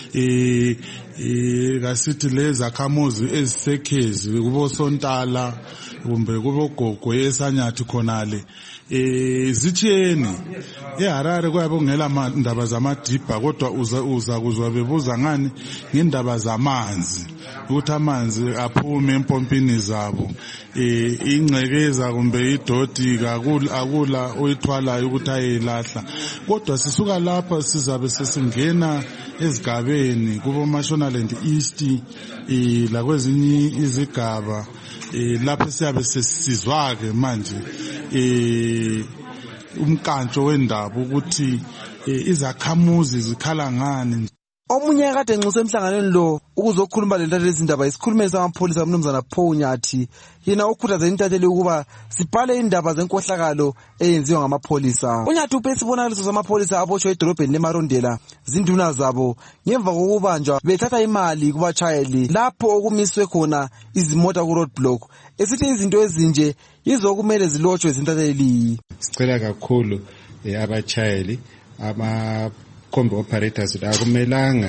eh eh kasithi lezakhamuzi ezisekhezi kubo Sontala kumbe kubo Gogo eSanyathi khonale eh zitsheni eHarare kuyabe kungela indaba zamadibha kodwa uza uza kuzwa bebuza ngani ngendaba zamanzi ukuthi amanzi aphume empompini zabo eh ingcekeza kumbe idoti akula oyithwalayo ukuthi ayelahla. Kodwa sisuka lapha sizabe sesingena ezigabeni kubo Mashonaland East eh la kwezinye izigaba eh lapha siyabe sesizwa ke manje eh umkantsho wendaba ukuthi izakhamuzi zikhala ngani. Omunye kade enxuse emhlanganweni lo ukuzokhuluma lentatheli izindaba isikhulumeli samapholisa umnumzana Phonyathi yena ukhuthaze intatheli ukuba sibhale indaba zenkohlakalo eyenziwa ngamapholisa. Unyathi uphe isibonakaliso samapholisa abotshwe edolobheni leMarondela zinduna zabo ngemva kokubanjwa bethatha imali kubatshayeli lapho okumiswe khona izimota ku roadblock esithi izinto ezinje yizo kumele zilotshwe zintatheli. Sicela kakhulu abatshayeli ama combi operators akumelanga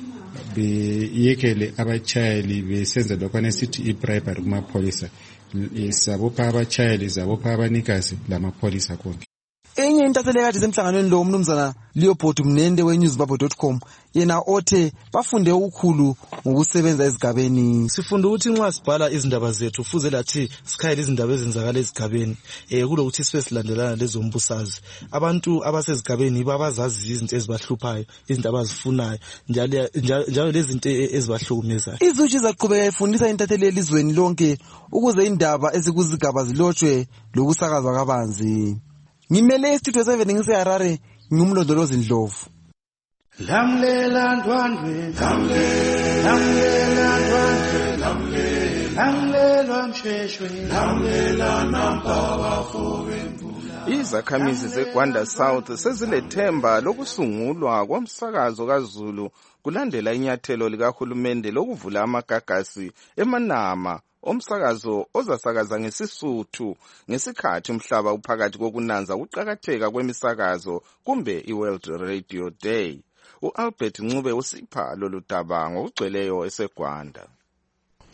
beyekele abatshayeli besenza lokho nesithi i-bribery kumapholisa. Sabopha abatshayeli zabopha abanikazi lamapholisa konke. Enye intatheli ekade semhlanganweni lo umnumzana Leopold Mnende we-newszimbabwe dot com yena othe bafunde ukukhulu ngokusebenza ezigabeni. Sifunde ukuthi nxa sibhala izindaba zethu fuze lathi sikhayele izindaba ezenzakala ezigabeni eh kulokuthi sibe silandelana lezo mbusazi. Abantu abasezigabeni babazazi izinto ezibahluphayo, izinto abazifunayo njalo njalo lezi zinto ezibahlukumezayo. iZUJ izaqhubeka ifundisa intatheli elizweni lonke ukuze indaba ezikuzigaba zilotshwe lokusakazwa kabanzi. Ngimele Studio seven ngiseHarare ngumlondolozi Ndlovu. Lamlela ndwandwe lamlela ndwandwe lamlela msheshwe lamlela nampaba fowemvula. Izakhamizi zeGwanda South sezilethemba lokusungulwa komsakazo kaZulu kulandela inyathelo likahulumende lokuvula amagagasi eManama omsakazo ozasakaza ngesisuthu ngesikhathi umhlaba uphakathi kokunanza uqhakatheka kwemisakazo kumbe iWorld Radio Day. uAlbert Ncube usipha lolu daba ngokugcweleyo eseGwanda.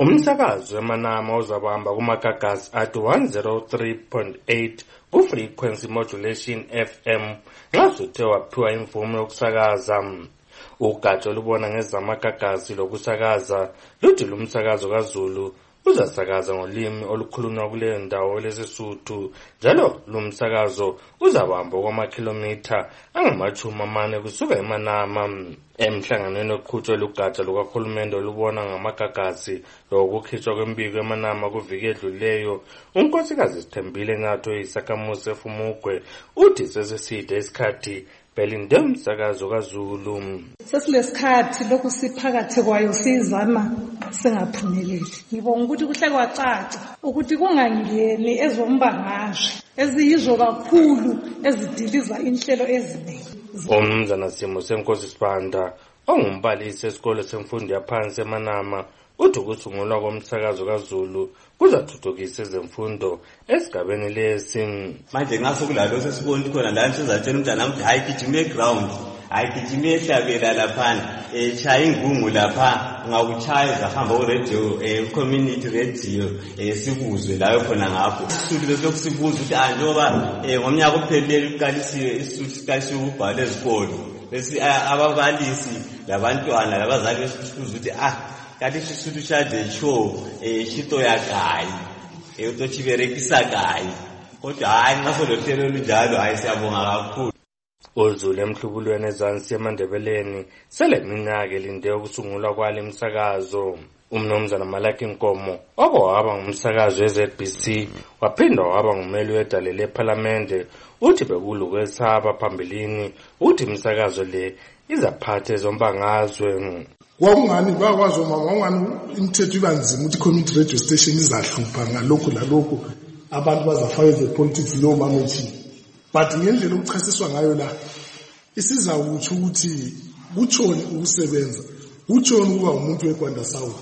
Umsakazo weManama uzabamba kumagagasi athi one oh three point eight ku-frequency modulation F M nxa suthe waphiwa imvume yokusakaza. Ugatsha olubona ngezamagagasi lokusakaza luthi lumsakazo kaZulu uzasakaza ngolimi olukhulunywa kuleyo ndawo lesisuthu, njalo lumsakazo uzabamba kwamakhilomitha angamachumi amane kusuka eManama. Emhlanganweni oqhutshwe lugatsha lukahulumende olubona ngamagagasi lokukhitshwa kwembiko eManama kuviki edluleyo, unkosikazi Sithembile Nyathi oyisakhamuzi eFumugwe uthi sesiside isikhathi belinde umsakazo kaZulu. Sesilesikhathi lokhu siphakathi kwayo sizama singaphumeleli. Ngibonga ukuthi kuhle kwacaca ukuthi kungangeni ezombangazwe eziyizo kakhulu ezidiliza inhlelo eziningi. Umnumzana Simo Senkosi Sibanda ongumbalisi esikole semfundo yaphansi eManama uthi ukusungulwa komsakazo kaZulu kuzathuthukisa ezemfundo esigabeni lesi. Manje ngaso kulalo sesibona khona la sizatshela umntana ukuthi hayi gijime ground, hayi gijime ehlabela lapha, eh chaya ingungu lapha, ungakuchaya zahamba ku radio, eh community radio, eh sikuzwe layo khona ngapho. Isizulu bese kusibuza ukuthi anjoba eh ngomnyaka ophelele uqalisiwe isizulu siqalisiwe ukubhala ezikolo. Bese ababalisi labantwana labazali besibuza ukuthi ah kati isizulu shade show eh shito yakayi eh utochiberekisa kayi kodwa hayi ngaso lo hlelo lunjalo hayi siyabonga kakhulu. uZulu emhlubulweni ezansi eMandebeleni seleminyaka elinde ukusungulwa kwale msakazo. Umnumzana Malaki Nkomo okwaba ngumsakazo we-Z B C waphinda waba ngumeli wedale lePhalamende uthi bekulukwesaba phambilini uthi imsakazo le izaphathe zombangazwe. Kwakungani bakwazi uma kwakungani imithetho ibanzima ukuthi community radio station izahlupha ngalokho lalokho abantu bazafaka the politics lo mamethi, but ngendlela ukuchasiswa ngayo la isiza ukuthi ukuthi kutshoni ukusebenza kutshoni kuba umuntu weGwanda South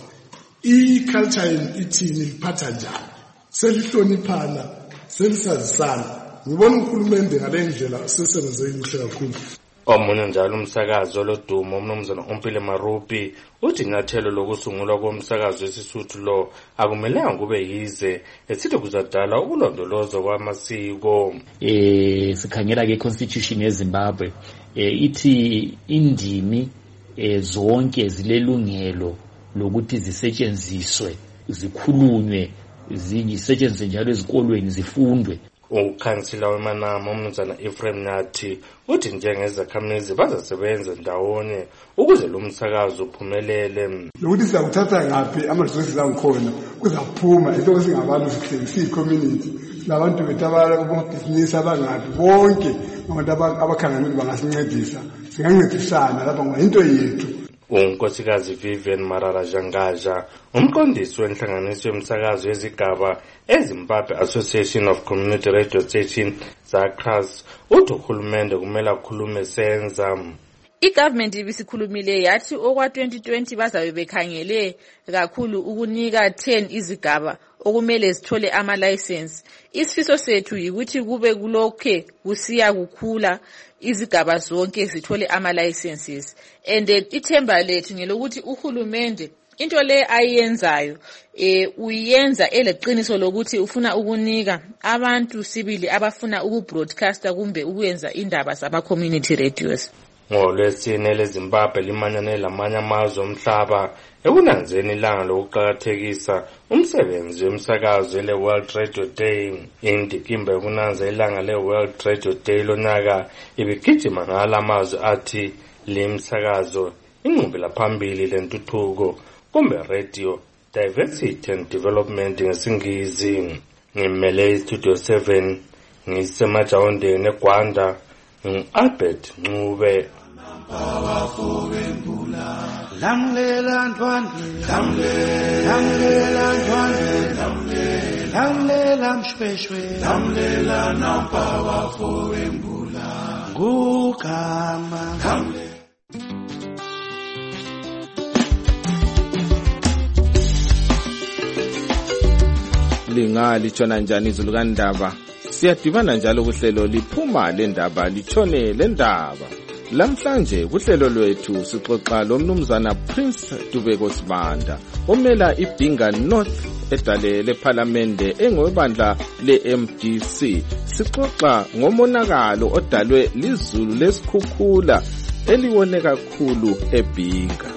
i-culture ithini liphatha njani selihloniphana selisazisana. Ngibona ukhulumende ngale ndlela sesebenze kuhle kakhulu. Omunye njalo umsakazo lodumo umnumzana Umpile Marupi uthi inyathelo lokusungulwa komsakazo wesisuthu lo akumelanga kube yize esithi kuzadala ukulondolozwa kwamasiko. Eh sikhangela ke constitution yeZimbabwe eh ithi indimi eh zonke zilelungelo lokuthi zisetshenziswe zikhulunywe zisetshenziswe njalo ezikolweni zifundwe. Ukhansila weManama umnumzana Ephraim Nyathi uthi njengezakhamizi bazasebenza ndawonye ukuze lo msakazo uphumelele. Lokuthi sizakuthatha ngaphi ama-resources angikhona kuzaphuma into singabantu sihlelisi i-community labantu bethu abamabhizinisi abangaphi bonke abantu abakhangameli bangasincedisa singancedisana lapha ngoba into yethu. Unkosikazi Vivian Marara Jangaja umqondisi wenhlanganiso yomsakazo yezigaba eZimbabwe Association of Community Radio Station ZACRAS uthi uhulumende kumele akhulume senza. I-government ibisikhulumile yathi okwa twenty twenty bazabe bekhangele kakhulu ukunika ten izigaba okumele zithole ama-license. Isifiso sethu yikuthi kube kulokhe kusiya kukhula izigaba zonke zithole ama-licenses, and ithemba lethu ngelokuthi uhulumende into le ayenzayo eh uyenza eleqiniso lokuthi ufuna ukunika abantu sibili abafuna ukubroadcaster kumbe ukwenza indaba zaba community radios. NgoLwesine leZimbabwe limanyane lamanye amazwe omhlaba ekunanzeni ilanga lokuqakathekisa umsebenzi womsakazo le-World Radio Day. Indikimba yokunanza ilanga le-World Radio Day lonyaka ibigijima ngala mazwe athi limsakazo inqubela phambili lentuthuko kumbe radio diversity and development ngesingisi. Ngimele iStudio seven ngisemajawondeni eGwanda ngu-Albert Ncube. Lamlela ntwandwe lamlela ntwandwe lamlela mshweshwe lamlela nampaba fowembula ngugama. Linga litshona njani izulu kaNdaba? Siyadibana njalo kuhlelo liphuma lendaba litshone lendaba. Lamhlanje kuhlelo lwethu sixoxa lomnumzana Prince Dubeko Sibanda omela iBhinga North edale lePhalamende engowebandla le-M D C. Sixoxa ngomonakalo odalwe lizulu lesikhukhula eliwone kakhulu eBhinga.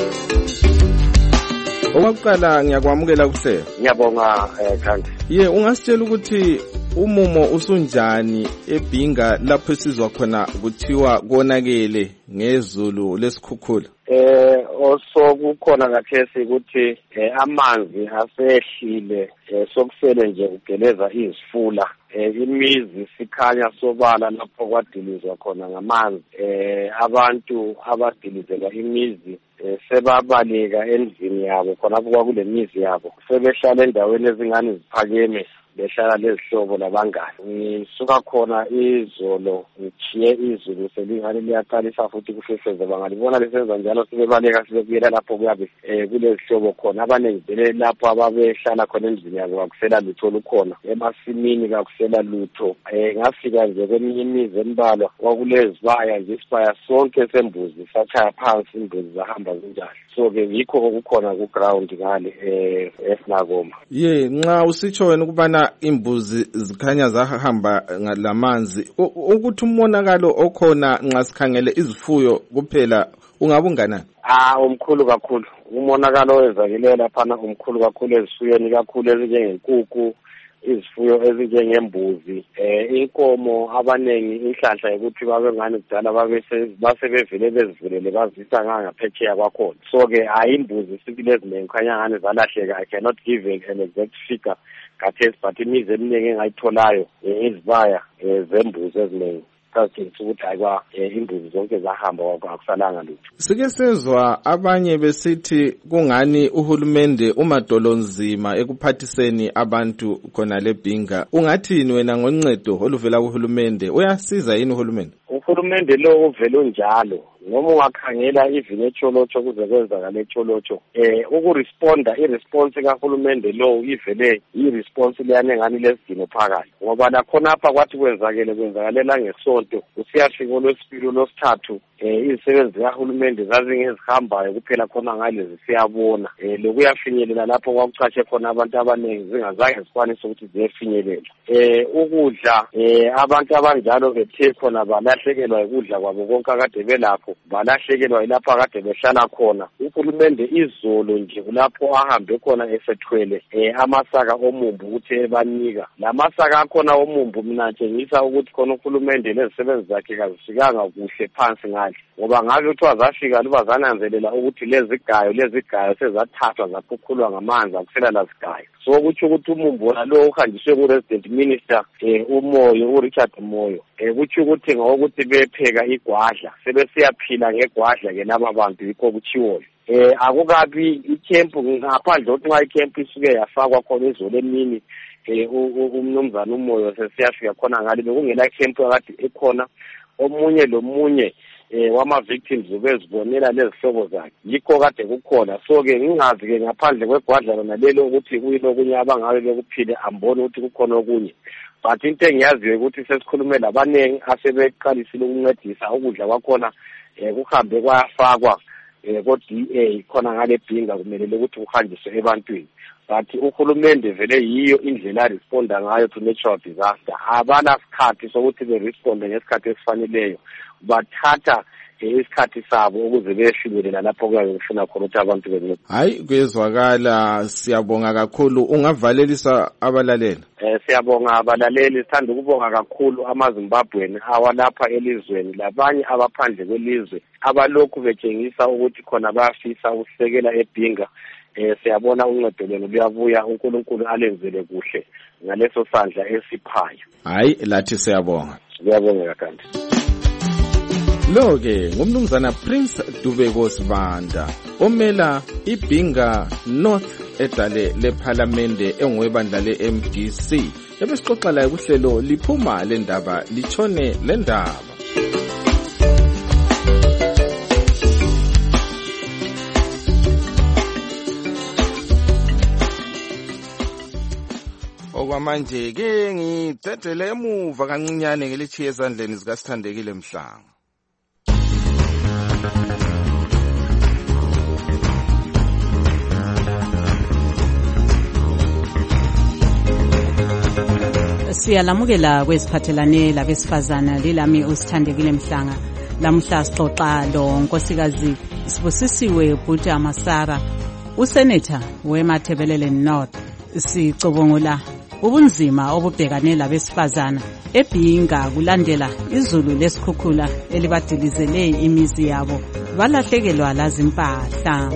Owakuqala ngiyakwamukela kuhle. Ngiyabonga Khandi. Ye ungasitshela ukuthi umumo usunjani eBhinga lapho sizwa khona kuthiwa konakele ngezulu lesikhukhula? Eh osokukhona kathesi ukuthi amanzi asehlile sokusele nje ugeleza izifula imizi sikhanya sobala lapho kwadilizwa khona ngamanzi eh abantu abadilizela imizi sebabaleka endlini yabo khona kwakule mizi yabo sebehlala endaweni ezingani ziphakeme behlala lezihlobo labangani. Ngisuka khona izolo ngichiye izulu selingani liyaqalisa futhi kuhlehloze bangalibona lisenza njalo sibebaleka sibekuyela lapho kuyabe kulezihlobo khona abaningi vele lapho ababehlala khona endlini yabo akusela lutho lukhona emasimini kakusela lutho. Ngafika nje kweminye imizi embalwa kwakulezibaya nje isibaya sonke sembuzi sachaya phansi imbuzi zahamba zinjalo. So ke yikho okukhona ku ground ngale eSinagoma. Ye nxa usitsho wena ukubana imbuzi zikhanya zahamba ngalamanzi ukuthi umonakalo okhona nxa sikhangele izifuyo kuphela ungabunganani? Ah umkhulu kakhulu umonakalo wezakile lapha umkhulu kakhulu ezifuyweni kakhulu ezinjengenkukhu izifuyo ezinjengembuzi eh inkomo abanengi inhlanhla ukuthi babe ngani kudala babe basebevele bezivulele bazisa ngaphetsheya kwakhona. So ke hayi imbuzi sibile eziningi khanya ngani zalahleka. I cannot give an exact figure kathesi but imizi eminingi engayitholayo izibaya zembuzi eziningi kathi ukuthi ayikwa imbuzi zonke zahamba akusalanga lutho. Sike sezwa abanye besithi kungani uhulumende umadolonzima ekuphathiseni abantu khona leBhinga. Ungathini wena ngoncedo oluvela kuhulumende? Uyasiza yini uhulumende? Uhulumende lo uvela unjalo noma ungakhangela even echolocho kuze kwenzakala echolocho eh ukuresponda iresponse kahulumende lo ivele iresponse leyane ngani lesidino phakathi ngoba la khona apha kwathi kwenzakele kwenzakalela ngesonto usiyafika olwesibili losithathu eh izisebenzi kahulumende zazingezihambayo kuphela khona ngalezi siyabona eh lokuyafinyelela lapho kwakucatshe khona abantu abaningi zingazange zikwanise ukuthi ziyefinyelela eh ukudla eh abantu abanjalo bethe khona balahlekelwa ukudla kwabo konke akade belapho balahlekelwa ilapha kade behlala khona. Uhulumende izolo nje lapho ahambe khona esethwele eh amasaka omumbu ukuthi ebanika lamasaka akhona omumbu mina tshengisa ukuthi khona uhulumende lezisebenzi zakhe kazifikanga kuhle phansi ngale ngoba ngabe kuthiwa zafika luba zananzelela ukuthi lezi gayo lezi gayo sezathathwa zaphukhulwa ngamanzi akusela lazigayo. So ukuthi ukuthi umumbu lo uhanjiswe ku resident minister eh uMoyo uRichard Moyo eh ukuthi ukuthi ngokuthi bepheka igwadla sebesiyaphila ngegwadla ke laba bantu yikho kuchiwo eh akukabi icamp ngaphandle ukuthi nxa icamp isuke yafakwa khona izolo emini eh umnumzana uMoyo sesiyafika khona ngale bekungela camp akade ekhona omunye lomunye eh wama victims ubezibonela lezihlobo zakhe yikho kade kukhona. So ke ngingazi ke ngaphandle kwegwadla lona lelo ukuthi kuyilo kunye abangabe bekuphile ambone ukuthi kukhona okunye but into engiyaziyo ukuthi sesikhulumela abanengi asebeqalisile ukuncedisa ukudla kwakhona eh kuhambe kwafakwa eh ko D A khona ngale Bhinga kumele ukuthi kuhanjiswe ebantwini but uhulumende vele yiyo indlela responda ngayo to natural disaster. Abana sikhathi sokuthi be responde ngesikhathi esifaneleyo bathatha isikhathi sabo ukuze beyefinyelela lapho kuyabe kufuna khona ukuthi abantu bencede. Hayi kuyezwakala, siyabonga kakhulu. Ungavalelisa abalaleli? Eh siyabonga abalaleli, sithanda ukubonga kakhulu amaZimbabweni awalapha elizweni labanye abaphandle kwelizwe abalokhu betshengisa ukuthi khona bayafisa ukusekela eBhinga. Eh siyabona uncedo lwenu luyabuya, uNkulunkulu alenzele kuhle ngaleso sandla esiphayo. Hayi lathi siyabonga. Siyabonga kanti. Lo ke ngumnumzana Prince Dubeko Sibanda omela iBhinga North edale lePhalamende engwebandla le-M D C. Ebesixoxa la kuhlelo liphuma lendaba lichone lendaba. Okwamanje ke ngicedele emuva kancinyane ngelichiye ezandleni zikaSithandekile Mhlanga. Siyalamukela kwesiphathelane labesifazana lilami usithandekile Mhlanga. Lamuhla sixoxa lo nkosikazi Sibusisiwe Bhuta Masara, usenator weMathebelele North. Sicubungula ubunzima obubhekane labesifazana eBhinga kulandela izulu lesikhukhula elibadilizele imizi yabo, balahlekelwa lazimpahla.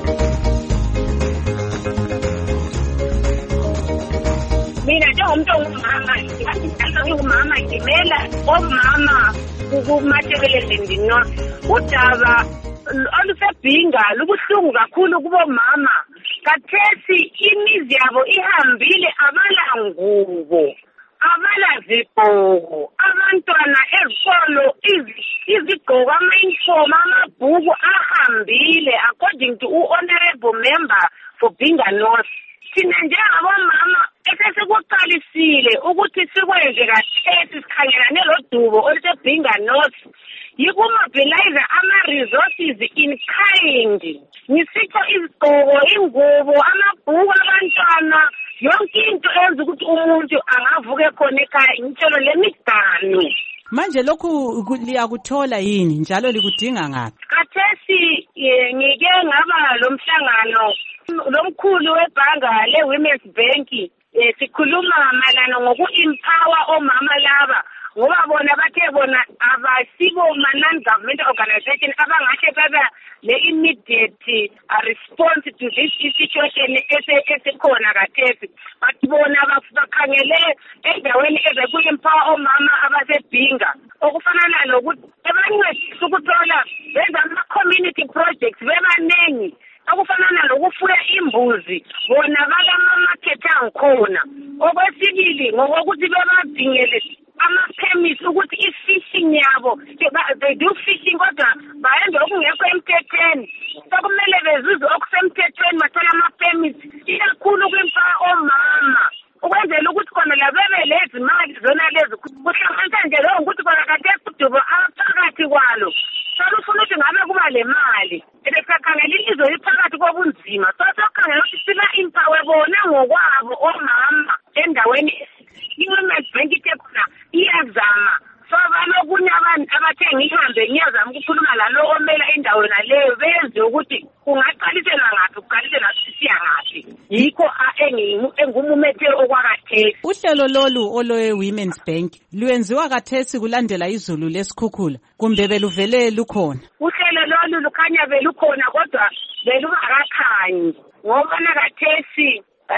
Mina njengomuntu ongumama, ngingumama ngimela omama kuMathebelele North. Udaba oluseBhinga lubuhlungu kakhulu kubomama. Kathesi imizi yabo ihambile, abala ngubo, abala zigqoko, abantwana ezikolo izigqoko, ama-uniform, amabhuku ahambile according to u-honorable member for Bhinga North. Thina njengabomama esesikuqalisile ukuthi sikwenze kathesi sikhangelane lodubo oluseBhinga North yikumobilize ama-resources in kind. Ngisitsho izigqoko, ingubo, amabhuku abantwana, yonke into enza ukuthi umuntu angavuke khona ekhaya, ngitshelo lemiganu. Manje lokhu liyakuthola yini njalo likudinga ngaphi? Kathesi ngike ngaba lo mhlangano lomkhulu webhanga le-Women's Bank, sikhuluma malana ngoku-empower omama laba, ngoba bona bathe bona abasibo ma-non-government organization abangahle baba le-immediate response to this situation esikhona kathesi. But bona bakhangele endaweni ezeku-empower omama abasebhinga, okufana nalokuthi ebancedisa ukuthola benza ama-community projects bebaningi, okufana nalokufuya imbuzi bona bakamamakethe angikhona. Okwesibili ngokokuthi bebadingele ama-permits ukuthi i-fishing yabo, they do fishing kodwa bayenza okungekho emthethweni, sokumele bezuze okusemthethweni bathola ama-permits, ikakhulu kwimfa omama, ukwenzela ukuthi khona la bebe lezi mali zona lezi kuhlanganisa nje leyo ukuthi khona kathesi udubo aphakathi kwalo salufuna ukuthi ngabe kuba le mali ebesakhangela ilizwe liphakathi kobunzima. So sokhangela ukuthi siba-empower bona ngokwabo omama endaweni i-Women's Bank ithe khona iyazama. So balokunye abantu abathe ngihambe ngiyazama ukukhuluma lalo omela indawo naleyo benze ukuthi kungaqaliselwa ngaphi kuqaliselwa sisiya ngaphi. Yikho engumumethelo okwakathesi. Uhlelo lolu olwe-Women's Bank lwenziwa kathesi kulandela izulu lesikhukhula kumbe beluvele lukhona? Uhlelo lolu lukhanya belukhona kodwa belungakakhanyi ngoba nakathesi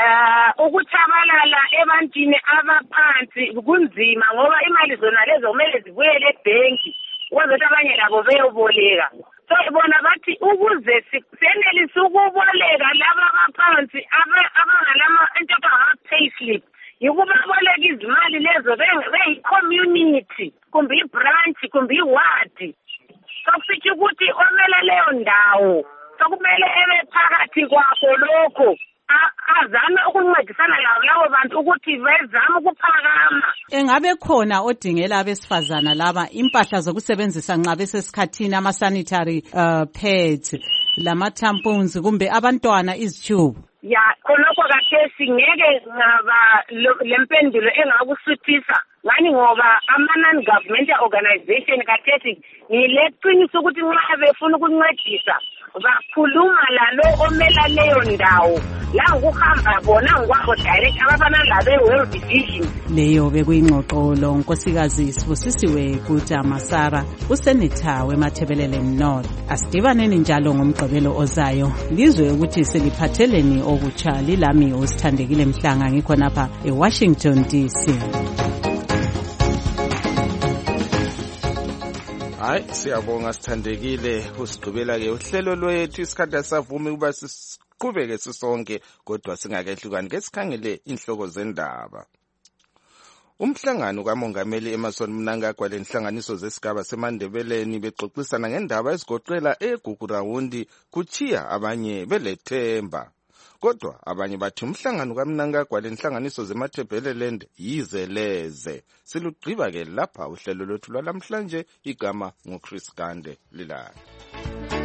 Uh, ukuthabalala ebantwini abaphansi kunzima ngoba imali zona lezo kumele zibuyele ebhenki ukuze abanye labo beyoboleka. So bona bathi ukuze senelise ukuboleka laba abaphansi abangalama into ama-payslip yikuba boleka izimali lezo beyi-community kumbe i-branch kumbe i-ward. Sokusitsho ukuthi omele leyo ndawo sokumele ebe phakathi kwakho lokho azame ukuncedisana labo bantu ukuthi bezame ukuphakama. Engabe khona odingela abesifazana laba impahla zokusebenzisa nxa besesikhathini, ama-sanitary uh, pads lama-tampons kumbe abantwana izitshubhu? Ya khonokho kathesi ngeke ngaba lempendulo engakusuthisa ngani ngoba ama-non-government organization kathesi ngileqiniso ukuthi nxa befuna ukuncedisa bakhuluma lalo omela leyo ndawo la ukuhamba bona ngokwabo direct abafana labe-World Division. Leyo bekuyingxoxo lo nkosikazi Sibusisiwe Bhuta Masara, usenator weMathebelele North. Asidibaneni njalo ngomgqibelo ozayo lizwe ukuthi seliphatheleni okutsha. Lilami usithandekile Mhlanga, ngikhonapha eWashington D C. Hayi siyabonga Sithandekile, usigqibela ke uhlelo lwethu. Isikhathi asavumi ukuba siqhubeke sisonke kodwa singakehlukani ke sikhangele inhloko zendaba. Umhlangano kaMongameli Emmerson Mnangagwa lenhlanganiso zesigaba seMandebeleni bexoxisana ngendaba ezigoqela eGugurawundi kuchiya abanye belethemba. Kodwa abanye bathi umhlangano kaMnangagwa lenhlanganiso zeMathebeleland yizeleze. Silugqiba ke lapha uhlelo lwethu lwalamhlanje. Igama nguChris Gande Lilala.